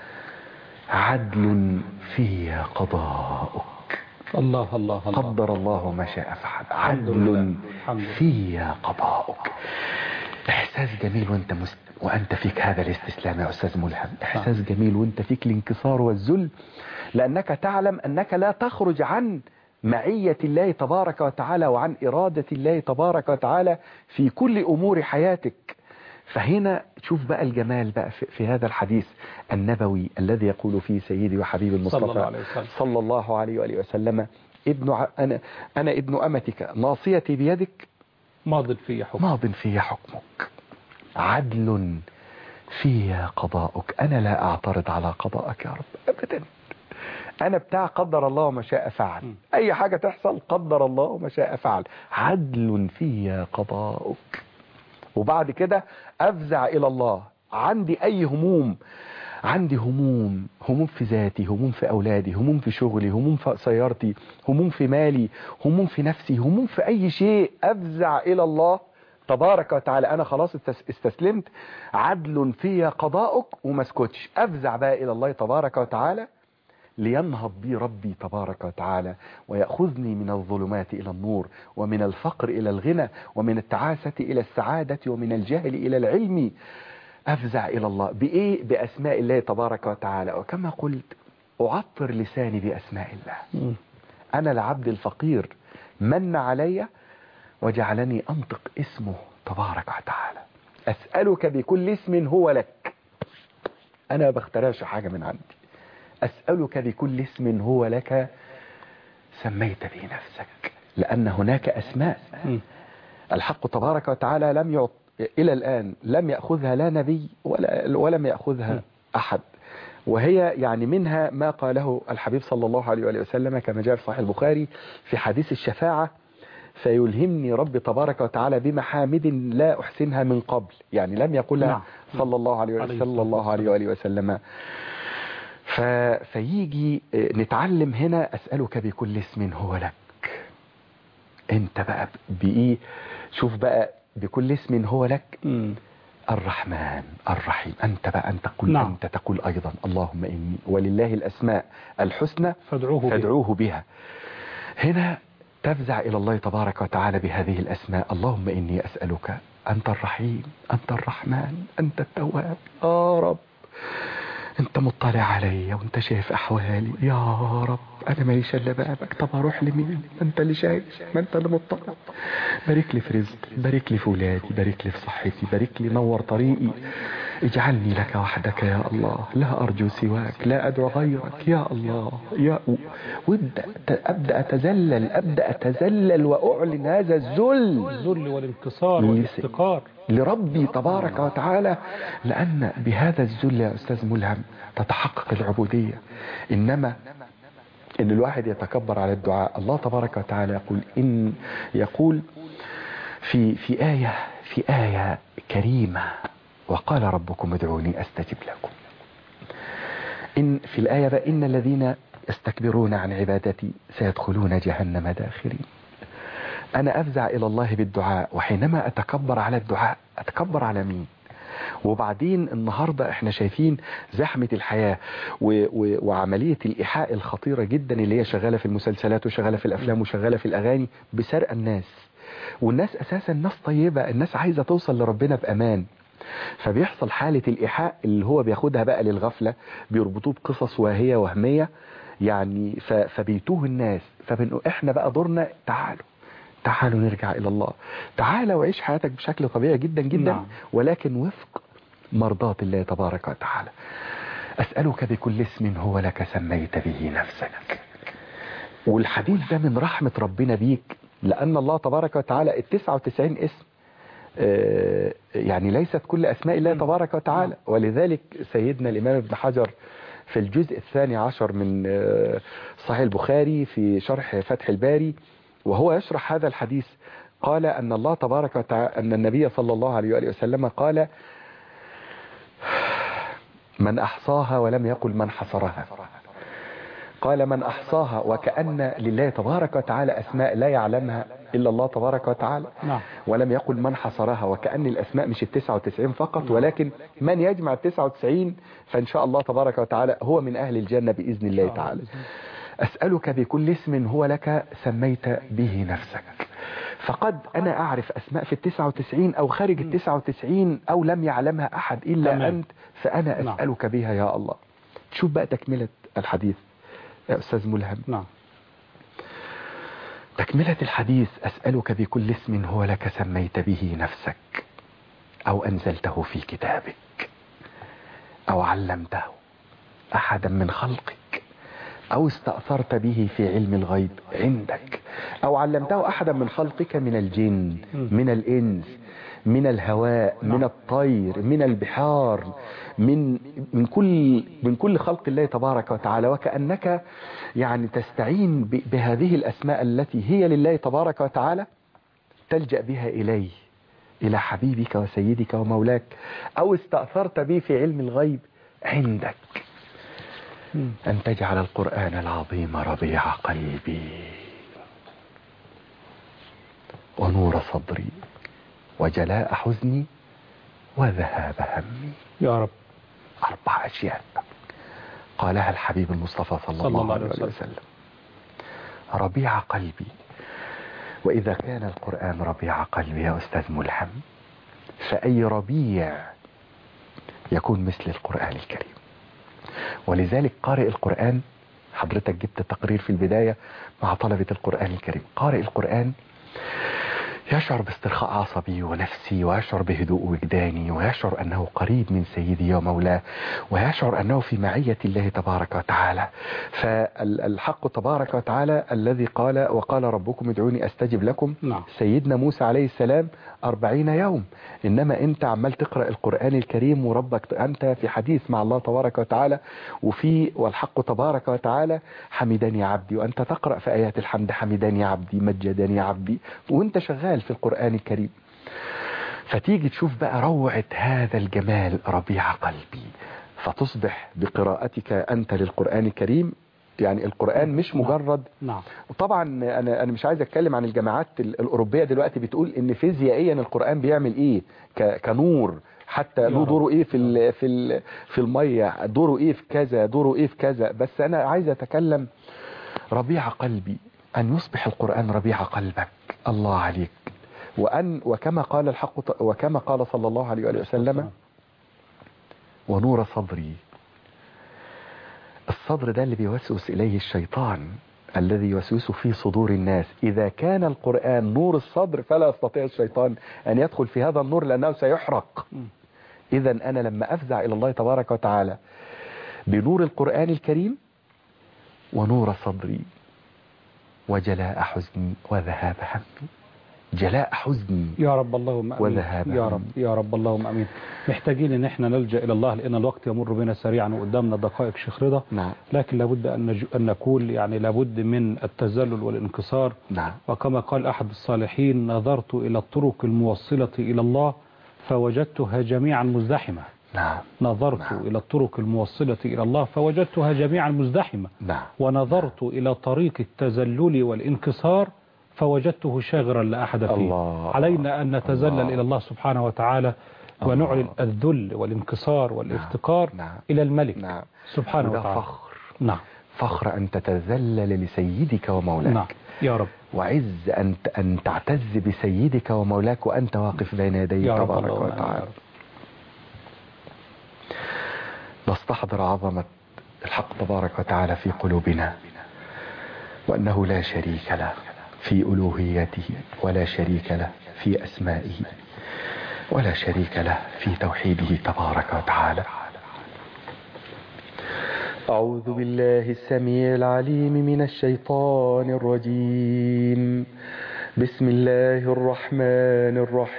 عدل في قضاؤك. الله الله الله. قدر الله ما شاء فعل. عدل في قضاؤك. احساس جميل وانت فيك هذا الاستسلام يا استاذ ملهم. احساس جميل وانت فيك الانكسار والذل، لانك تعلم انك لا تخرج عن معية الله تبارك وتعالى وعن إرادة الله تبارك وتعالى في كل أمور حياتك. فهنا تشوف بقى الجمال بقى في هذا الحديث النبوي الذي يقول فيه سيدي وحبيب المصطفى صلى الله عليه وآله وسلم أنا ابن أمتك ناصيتي بيدك ماض في حكمك عدل في قضاؤك. أنا لا أعترض على قضاءك يا رب أبدا. أنا بتاع قدر الله وما شاء فعل. أي حاجة تحصل قدر الله وما شاء فعل. عدل في قضاؤك. وبعد كده أفزع إلى الله. عندي أي هموم، عندي هموم في ذاتي، هموم في أولادي، هموم في شغلي، هموم في سيارتي، هموم في مالي، هموم في نفسي، هموم في أي شيء. أفزع إلى الله تبارك وتعالى. أنا خلاص استسلمت. عدل في قضاؤك وما اسكتش. أفزع بقى إلى الله تبارك وتعالى لينهض بي ربي تبارك وتعالى ويأخذني من الظلمات إلى النور، ومن الفقر إلى الغنى، ومن التعاسة إلى السعادة، ومن الجهل إلى العلم. أفزع إلى الله بإيه؟ بأسماء الله تبارك وتعالى. وكما قلت أعطر لساني بأسماء الله. أنا العبد الفقير من علي وجعلني أنطق اسمه تبارك وتعالى. أسألك بكل اسم هو لك. أنا ما بخترعش حاجة من عندي. أسألك بكل اسم هو لك سميت به نفسك. لأن هناك أسماء الحق تبارك وتعالى إلى الآن لم يأخذها لا نبي ولم يأخذها أحد. وهي يعني منها ما قاله الحبيب صلى الله عليه وآله وسلم كما جاء في صحيح البخاري في حديث الشفاعة: فيلهمني رب تبارك وتعالى بمحامد لا أحسنها من قبل. يعني لم يقولها صلى الله عليه وآله وسلم. فيجي نتعلم هنا أسألك بكل اسم هو لك. انت بقى بإيه؟ شوف بقى بكل اسم هو لك الرحمن الرحيم. أنت قل أنت تقول أيضا اللهم إني ولله الأسماء الحسنى فادعوه بها. هنا تفزع إلى الله تبارك وتعالى بهذه الأسماء. اللهم إني أسألك أنت الرحيم، أنت الرحمن، أنت التواب. يا رب أنت مطلع علي وأنت شايف أحوالي يا رب. أنا ماليش إلا بابك. طب أروح لمين؟ أنت اللي شايف، ما أنت اللي مطلع. بارك لي في رزقي، بارك لي في ولادي، بارك لي في صحتي، بارك لي، نور طريقي، اجعلني لك وحدك يا الله، لا أرجو سواك، لا أدعو غيرك يا الله. أبدأ أتذلل وأعلن هذا الذل والانكسار والافتقار لربي تبارك وتعالى. لأن بهذا الذل يا أستاذ ملهم تتحقق العبودية. إنما إن الواحد يتكبر على الدعاء. الله تبارك وتعالى يقول في آية كريمة: وقال ربكم ادعوني أستجب لكم. إن في الآية بقى: إن الذين يستكبرون عن عبادتي سيدخلون جهنم داخرين. أنا أفزع إلى الله بالدعاء، وحينما أتكبر على الدعاء أتكبر على مين؟ وبعدين النهاردة احنا شايفين زحمة الحياة وعملية الإيحاء الخطيرة جدا اللي هي شغالة في المسلسلات وشغالة في الأفلام وشغالة في الأغاني بسرق الناس. والناس أساسا ناس طيبة، الناس عايزة توصل لربنا بأمان. فبيحصل حالة الإيحاء اللي هو بياخدها بقى للغفلة، بيربطوه بقصص واهية وهمية يعني، فبيتوه الناس. احنا بقى دورنا تعالوا نرجع إلى الله. تعالوا وعيش حياتك بشكل طبيعي جدا جدا، ولكن وفق مرضاة الله تبارك وتعالى. أسألك بكل اسم هو لك سميت به نفسك. والحديث ده من رحمة ربنا بيك، لأن الله تبارك وتعالى 99 اسم يعني ليست كل أسماء الله تبارك وتعالى. ولذلك سيدنا الإمام ابن حجر في الجزء 12 من صحيح البخاري في شرح فتح الباري وهو يشرح هذا الحديث قال أن الله تبارك وتعالى، أن النبي صلى الله عليه وآله وسلم قال: من أحصاها ولم يقل من حصرها. قال: من أحصاها، وكأن لله تبارك وتعالى أسماء لا يعلمها إلا الله تبارك وتعالى. ولم يقل من حصرها، وكأن الأسماء مش 99 فقط، ولكن من يجمع 99 فإن شاء الله تبارك وتعالى هو من أهل الجنة بإذن الله تعالى. أسألك بكل اسم هو لك سميت به نفسك. فقد أنا أعرف أسماء في 99 أو خارج 99 أو لم يعلمها أحد إلا أنت، فأنا أسألك بها يا الله. شوف بقى تكملة الحديث يا أستاذ ملهم. تكملة الحديث: أسألك بكل اسم هو لك سميت به نفسك أو أنزلته في كتابك أو علمته أحدا من خلقك أو استأثرت به في علم الغيب عندك أو علمته أحدا من خلقك من الجن من الإنس من الهواء من الطير من البحار من كل خلق الله تبارك وتعالى، وكأنك يعني تستعين بهذه الأسماء التي هي لله تبارك وتعالى، تلجأ بها إليه، إلى حبيبك وسيدك ومولاك، أو استأثرت به في علم الغيب عندك، أن تجعل القرآن العظيم ربيع قلبي ونور صدري وجلاء حزني وذهاب همي. يا رب. 4 أشياء قالها الحبيب المصطفى صلى الله عليه وسلم: ربيع قلبي. وإذا كان القرآن ربيع قلبي يا أستاذ ملهم، فأي ربيع يكون مثل القرآن الكريم. ولذلك قارئ القرآن، حضرتك جبت تقرير في البداية مع طلبة القرآن الكريم، قارئ القرآن يشعر باسترخاء عصبي ونفسي، ويشعر بهدوء وجداني، ويشعر أنه قريب من سيده ومولاه، ويشعر أنه في معية الله تبارك وتعالى. فالحق تبارك وتعالى الذي قال: وقال ربكم ادعوني أستجب لكم. سيدنا موسى عليه السلام 40 يوم، إنما أنت عمال تقرأ القرآن الكريم وربك أنت في حديث مع الله تبارك وتعالى، والحق تبارك وتعالى: حمدني عبدي، وأنت تقرأ في آيات الحمد: حمدني عبدي مجدني عبدي، وأنت شغال في القرآن الكريم. فتيجي تشوف بقى روعة هذا الجمال ربيع قلبي، فتصبح بقراءتك أنت للقرآن الكريم، يعني القرآن مش مجرد. طبعا أنا مش عايز أتكلم عن الجامعات الأوروبية دلوقتي بتقول إن فيزيائيا القرآن بيعمل إيه كنور، حتى له دوره إيه في المية، دوره إيه في كذا، دوره إيه في كذا. بس أنا عايز أتكلم ربيع قلبي، أن يصبح القرآن ربيع قلبك. الله عليك. وكما قال الحق وكما قال صلى الله عليه وسلم: ونور صدري. الصدر ده اللي بيوسوس إليه الشيطان، الذي يوسوس في صدور الناس. إذا كان القرآن نور الصدر فلا يستطيع الشيطان أن يدخل في هذا النور، لأنه سيحرق. إذا أنا لما أفزع إلى الله تبارك وتعالى بنور القرآن الكريم ونور صدري وجلاء حزني وذهاب همي. جلاء حزني يا رب اللهم امين. وذهاب يا رب يا رب اللهم امين. محتاجين ان احنا نلجأ الى الله، لان الوقت يمر بنا سريعا وقدامنا دقائق شيخ رضا. لكن لابد ان نقول يعني لابد من التذلل والانكسار. وكما قال احد الصالحين: نظرت الى الطرق الموصلة الى الله فوجدتها جميعا مزدحمة. نظرت إلى الطرق الموصلة إلى الله فوجدتها جميعا مزدحمة. ونظرت إلى طريق التذلل والانكسار فوجدته شاغرا لا أحد فيه. علينا أن نتذلل إلى الله سبحانه وتعالى، ونعلن الذل والانكسار والافتقار إلى الملك سبحانه وتعالى. فخر. فخر أن تتذلل لسيدك ومولاك. يا رب. وعز أن تعتز بسيدك ومولاك وأنت واقف بين يديه تبارك وتعالى. نستحضر عظمة الحق تبارك وتعالى في قلوبنا، وأنه لا شريك له في ألوهيته، ولا شريك له في أسمائه، ولا شريك له في توحيده تبارك وتعالى. أعوذ بالله السميع العليم من الشيطان الرجيم. بسم الله الرحمن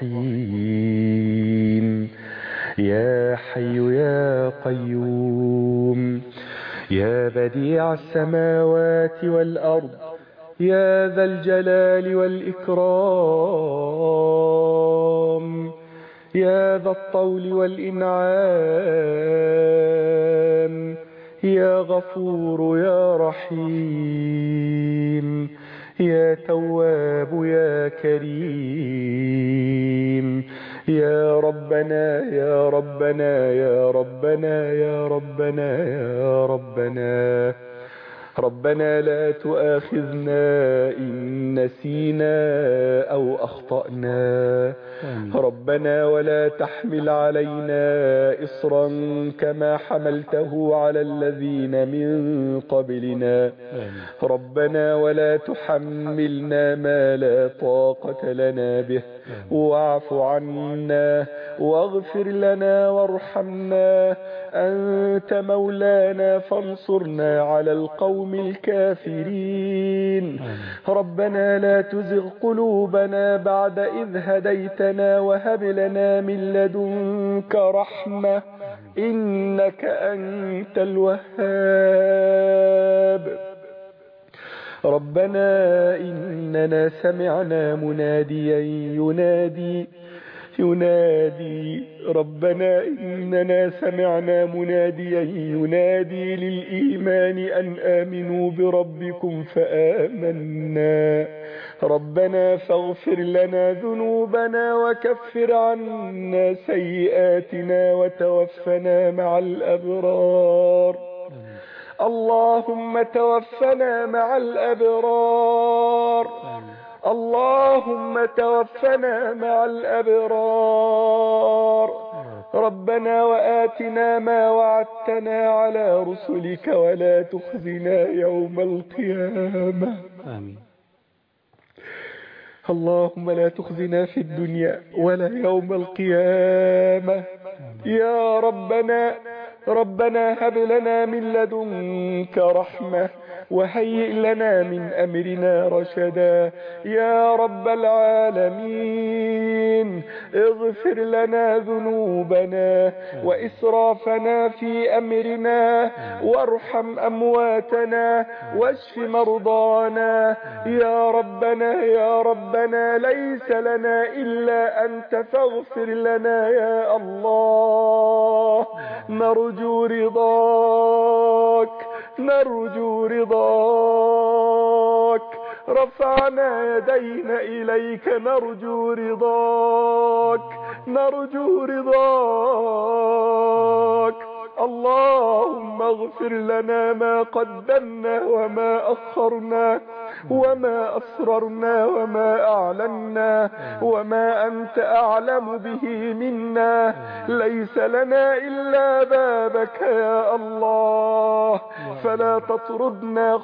الرحيم. يا حي يا قيوم، يا بديع السماوات والأرض، يا ذا الجلال والإكرام، يا ذا الطول والإنعام، يا غفور يا رحيم، يا تواب يا كريم، يا ربنا يا ربنا يا ربنا يا ربنا يا ربنا. ربنا لا تؤاخذنا إن نسينا أو أخطأنا. ربنا ولا تحمل علينا إصرا كما حملته على الذين من قبلنا. ربنا ولا تحملنا ما لا طاقة لنا به، واعف عنا واغفر لنا وارحمنا، أنت مولانا فانصرنا على القوم الكافرين. ربنا لا تزغ قلوبنا بعد إذ هديتنا وهب لنا من لدنك رحمة إنك أنت الوهاب. ربنا إننا سمعنا مناديا ينادي للإيمان أن آمنوا بربكم فآمنا. ربنا فاغفر لنا ذنوبنا وكفر عنا سيئاتنا وتوفنا مع الأبرار. اللهم توفنا مع الأبرار. اللهم توفنا مع الأبرار. ربنا وآتنا ما وعدتنا على رسلك ولا تخزنا يوم القيامة. آمين. اللهم لا تخزنا في الدنيا ولا يوم القيامة. يا ربنا هب لنا من لدنك رحمة وهيئ لنا من أمرنا رشدا. يا رب العالمين اغفر لنا ذنوبنا وإسرافنا في أمرنا وارحم أمواتنا واشف مرضانا. يا ربنا ليس لنا إلا أنت فاغفر لنا يا الله. نرجو رضاك رفعنا يدينا إليك نرجو رضاك. اللهم اغفر لنا ما قدمنا وما أخرنا وما أسررنا وما أعلنا وما أنت أعلم به منا. ليس لنا إلا بابك يا الله، فلا تطردنا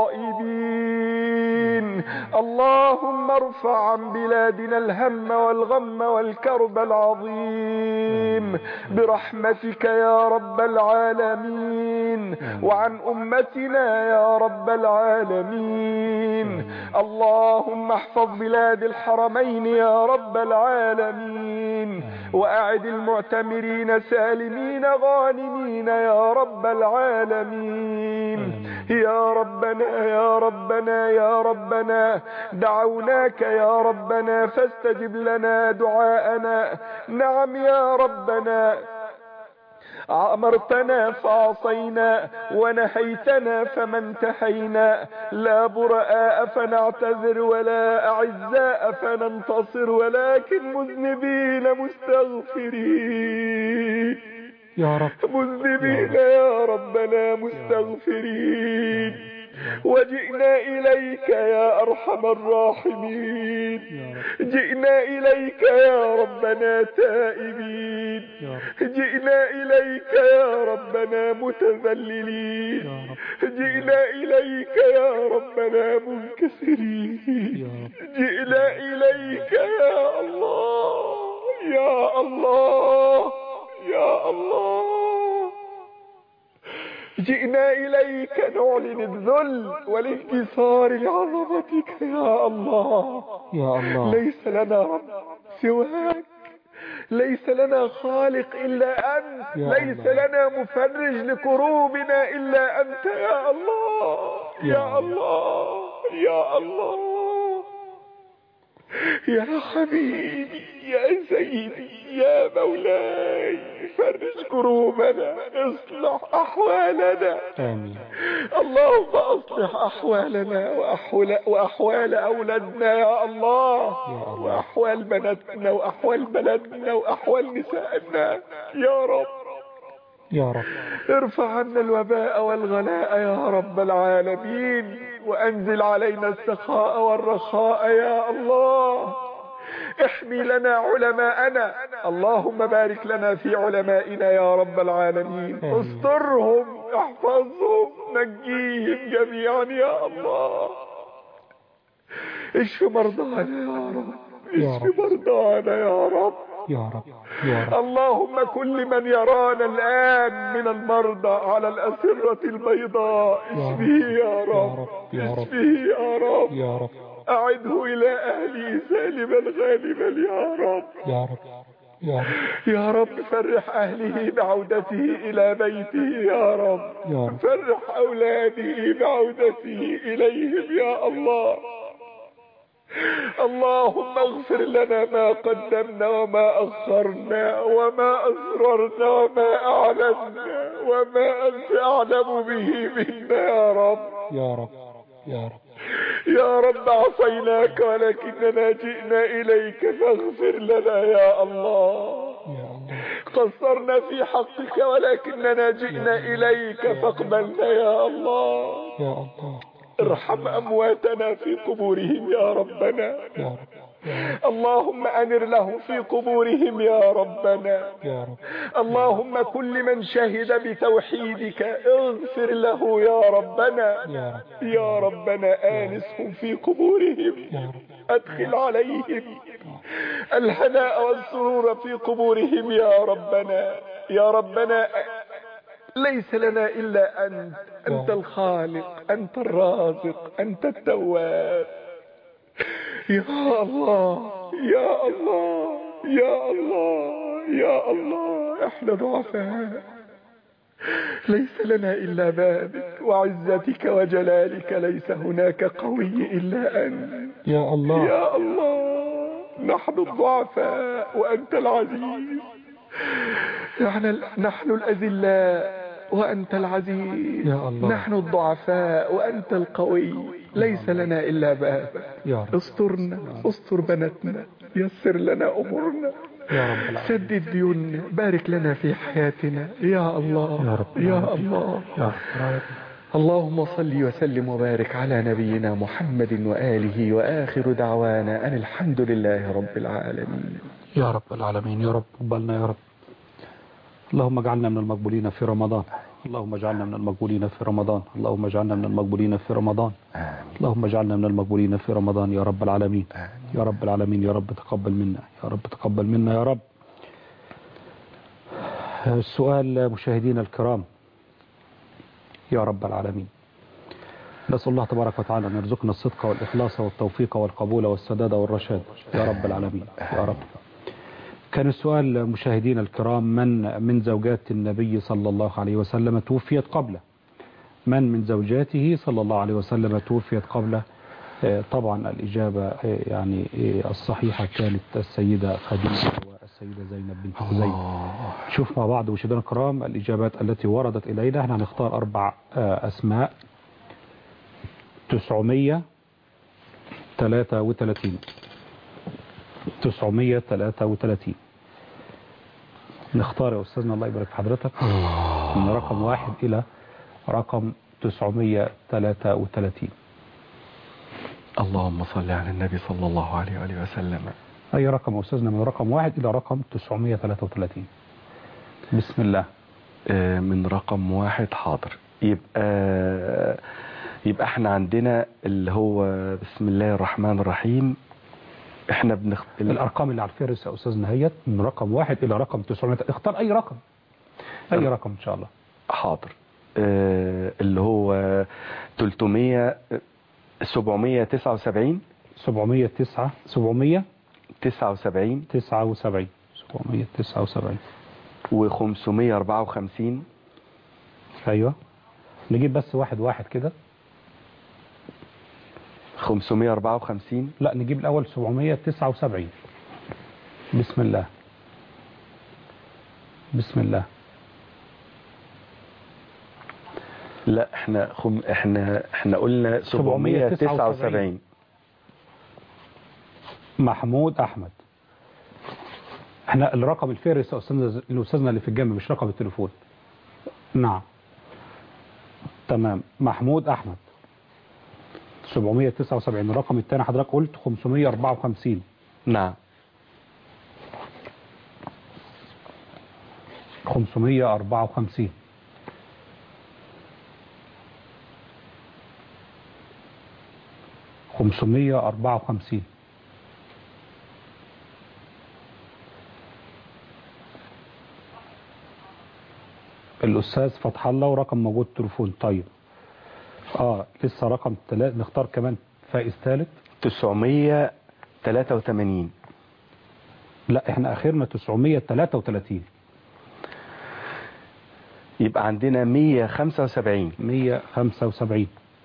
خائبين. اللهم ارفع عن بلادنا الهم والغم والكرب العظيم برحمتك يا رب العالمين، وعن أمتنا يا رب العالمين. اللهم احفظ بلاد الحرمين يا رب العالمين، وأعد المعتمرين سالمين غانمين يا رب العالمين. يا ربنا دعوناك يا ربنا فاستجب لنا دعاءنا. نعم يا ربنا، أمرتنا فعصينا ونهيتنا فما انتهينا. لا براء فنعتذر ولا أعزاء فننتصر، ولكن مذنبين مستغفرين يا رب، مذنبين يا ربنا مستغفرين. وجئنا إليك يا أرحم الراحمين، جئنا إليك يا ربنا تائبين، جئنا إليك يا ربنا متذللين، جئنا إليك يا ربنا منكسرين، جئنا إليك يا الله يا الله يا الله. جئنا إليك نعلن الذل والانكسار لعظمتك يا الله. ليس لنا رب سواك، ليس لنا خالق إلا أنت، ليس لنا مفرج لكروبنا إلا أنت يا الله يا الله يا الله. يا حبيبي يا سيدي يا مولاي، فرج كروبنا، اصلح أحوالنا. آمين. اللهم أصلح أحوالنا وأحوال أولادنا يا الله، وأحوال بناتنا وأحوال بلدنا وأحوال نسائنا يا رب. ارفع عنا الوباء والغلاء يا رب العالمين، وأنزل علينا السخاء والرخاء يا الله. احمي لنا علماءنا، اللهم بارك لنا في علمائنا يا رب العالمين، استرهم احفظهم نجيهم جميعا يا الله. اشف مرضانا يا رب، اشف مرضانا يا رب يا رب يا رب. اللهم كل من يرانا الآن من المرضى على الأسرة البيضاء اشفيه يا رب، اشفيه يا رب يا رب. أعده إلى أهله سالما غالبا يا رب يا رب يا رب. يا رب فرح أهله بعودته إلى بيته يا رب، يا رب. فرح أولاده بعودته إليهم يا الله. اللهم اغفر لنا ما قدمنا وما أخرنا وما أسررنا وما أعلنا وما أنت أعلم به منا يا رب. يا رب يا رب. يا رب عصيناك ولكننا جئنا إليك فاغفر لنا يا الله. قصرنا في حقك ولكننا جئنا إليك فاقبلنا يا الله. يا الله. ارحم أمواتنا في قبورهم يا ربنا. يا رب. اللهم أنر له في قبورهم يا ربنا. يا رب. اللهم كل من شهد بتوحيدك اغفر له يا ربنا. يا ربنا آنسهم في قبورهم، أدخل عليهم الهناء والسرور في قبورهم يا ربنا. يا ربنا ليس لنا إلا أنت، أنت الخالق، أنت الرازق، أنت التواب. يا الله يا الله يا الله يا الله، احنا ضعفاء ليس لنا إلا بابك، وعزتك وجلالك ليس هناك قوي إلا أنت يا الله. يا الله. نحن الضعفاء وأنت العزيز، نحن الأذلاء وأنت العزيز يا الله. نحن الضعفاء وأنت القوي، ليس لنا إلا بابك. استرنا، استر بناتنا، يسر لنا أمورنا يا رب العالمين. سدد ديوننا، بارك لنا في حياتنا يا الله يا رب يا الله يا رب. اللهم صل وسلم وبارك على نبينا محمد وآله، وآخر دعوانا أن الحمد لله رب العالمين. يا رب العالمين. يا رب قبلنا يا رب. اللهم اجعلنا من المقبولين في رمضان، اللهم اجعلنا من المقبولين في رمضان، اللهم اجعلنا من المقبولين في رمضان، اللهم اجعلنا من المقبولين في رمضان يا رب العالمين. يا رب العالمين. يا رب تقبل منا، يا رب تقبل منا يا رب. السؤال مشاهدينا الكرام يا رب العالمين، نسأل الله تبارك وتعالى أن يرزقنا الصدق والإخلاص والتوفيق والقبول والسداد والرشاد يا رب العالمين يا رب. كان السؤال مشاهدينا الكرام، من زوجات النبي صلى الله عليه وسلم توفيت قبله؟ من زوجاته صلى الله عليه وسلم توفيت قبله؟ طبعا الإجابة يعني الصحيحة كانت السيدة خديجة والسيدة زينب بنت خزيمة. شوف مع بعض مشاهدينا الكرام الإجابات التي وردت إلينا. احنا هنختار 4 أسماء. 933 933. نختار يا أستاذنا الله يبارك في حضرتك من رقم 1 إلى رقم 933. اللهم صل على النبي صلى الله عليه وآله وسلم. أي رقم يا أستاذنا من رقم 1 إلى رقم 933؟ بسم الله. من رقم 1 حاضر. يبقى احنا عندنا اللي هو بسم الله الرحمن الرحيم. احنا الارقام اللي على الفهرس يا استاذ نهيت من رقم 1 الى رقم 900. اختار اي رقم، اي رقم ان شاء الله. حاضر. اللي هو 779 779 و554. ايوه نجيب بس واحد كده. 554. لا نجيب الاول 779. بسم الله بسم الله. لا احنا قلنا 779. محمود احمد. احنا الرقم الفهرس الاستاذنا اللي في الجنب مش رقم التليفون. نعم تمام. محمود احمد 779. الرقم الثاني حضرتك قلت 554. نعم 554. الأستاذ فتح الله ورقم موجود تليفون. طيب لسه رقم نختار كمان فائز ثالث. 983. لا احنا اخرنا 933. يبقى عندنا 175. 175.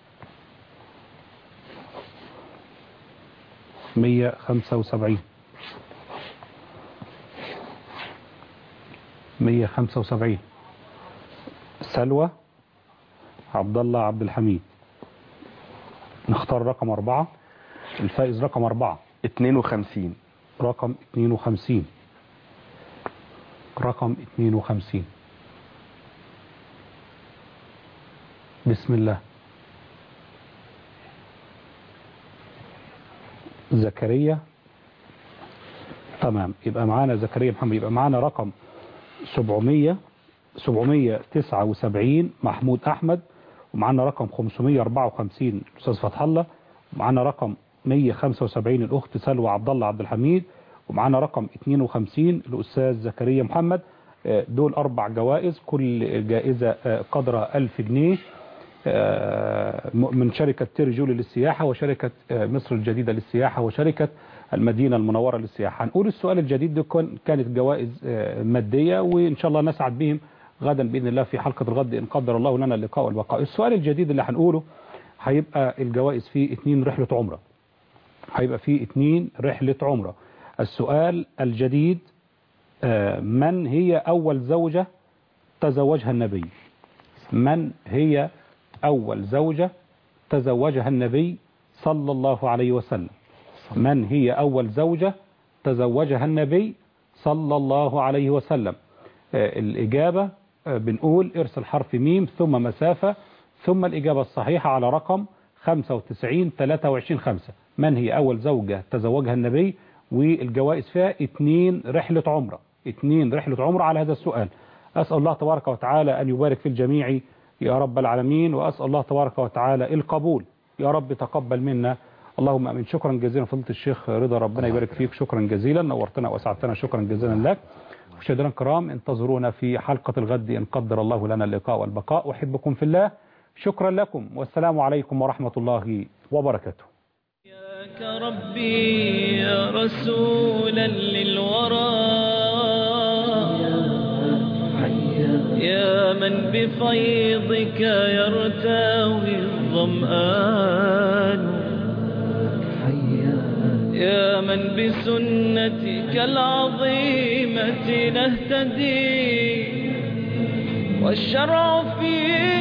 175. 175. سلوى عبد الله عبد الحميد. نختار رقم 4. الفائز رقم 4. 52. رقم 52. رقم 52. بسم الله. زكريا. تمام، يبقى معانا زكريا محمد. يبقى معانا رقم 779 محمود أحمد، ومعانا رقم 554 الأستاذ فتح الله، ومعانا رقم 175 الأخت سلوى عبد الله عبد الحميد، ومعانا رقم 52 الأستاذ زكريا محمد. دول 4 جوائز، كل جائزة قدرها 1000 جنيه من شركة تيرجولي للسياحة، وشركة مصر الجديدة للسياحة، وشركة المدينة المنورة للسياحة. هنقول السؤال الجديد ده كانت جوائز مادية، وإن شاء الله نسعد بهم غدا بإذن الله في حلقة الغد إن قدر الله لنا اللقاء والبقاء. السؤال الجديد اللي هنقوله هيبقى الجوائز فيه 2 رحلة عمرة. هيبقى فيه 2 رحلة عمرة. السؤال الجديد: من هي أول زوجة تزوجها النبي؟ من هي أول زوجة تزوجها النبي صلى الله عليه وسلم؟ من هي أول زوجة تزوجها النبي صلى الله عليه وسلم؟ الإجابة بنقول ارسل حرف ميم ثم مسافة ثم الإجابة الصحيحة على رقم 95 23 5. من هي أول زوجة تزوجها النبي؟ والجوائز فيها 2 رحلة عمرة. 2 رحلة عمرة على هذا السؤال. أسأل الله تبارك وتعالى أن يبارك في الجميع يا رب العالمين، وأسأل الله تبارك وتعالى القبول. يا رب تقبل منا، اللهم امين. شكرا جزيلا فضيلة الشيخ رضا، ربنا يبارك فيك. شكرا جزيلا، نورتنا واسعدتنا. شكرا جزيلا لك. مشاهدينا الكرام، انتظرونا في حلقة الغد إن قدر الله لنا اللقاء والبقاء. أحبكم في الله. شكرا لكم، والسلام عليكم ورحمة الله وبركاته. ياك ربي يا رسولا للورى، يا من بفيضك يرتوي الظمآن، يا من بسنتك العظيمة نهتدي والشرع فيه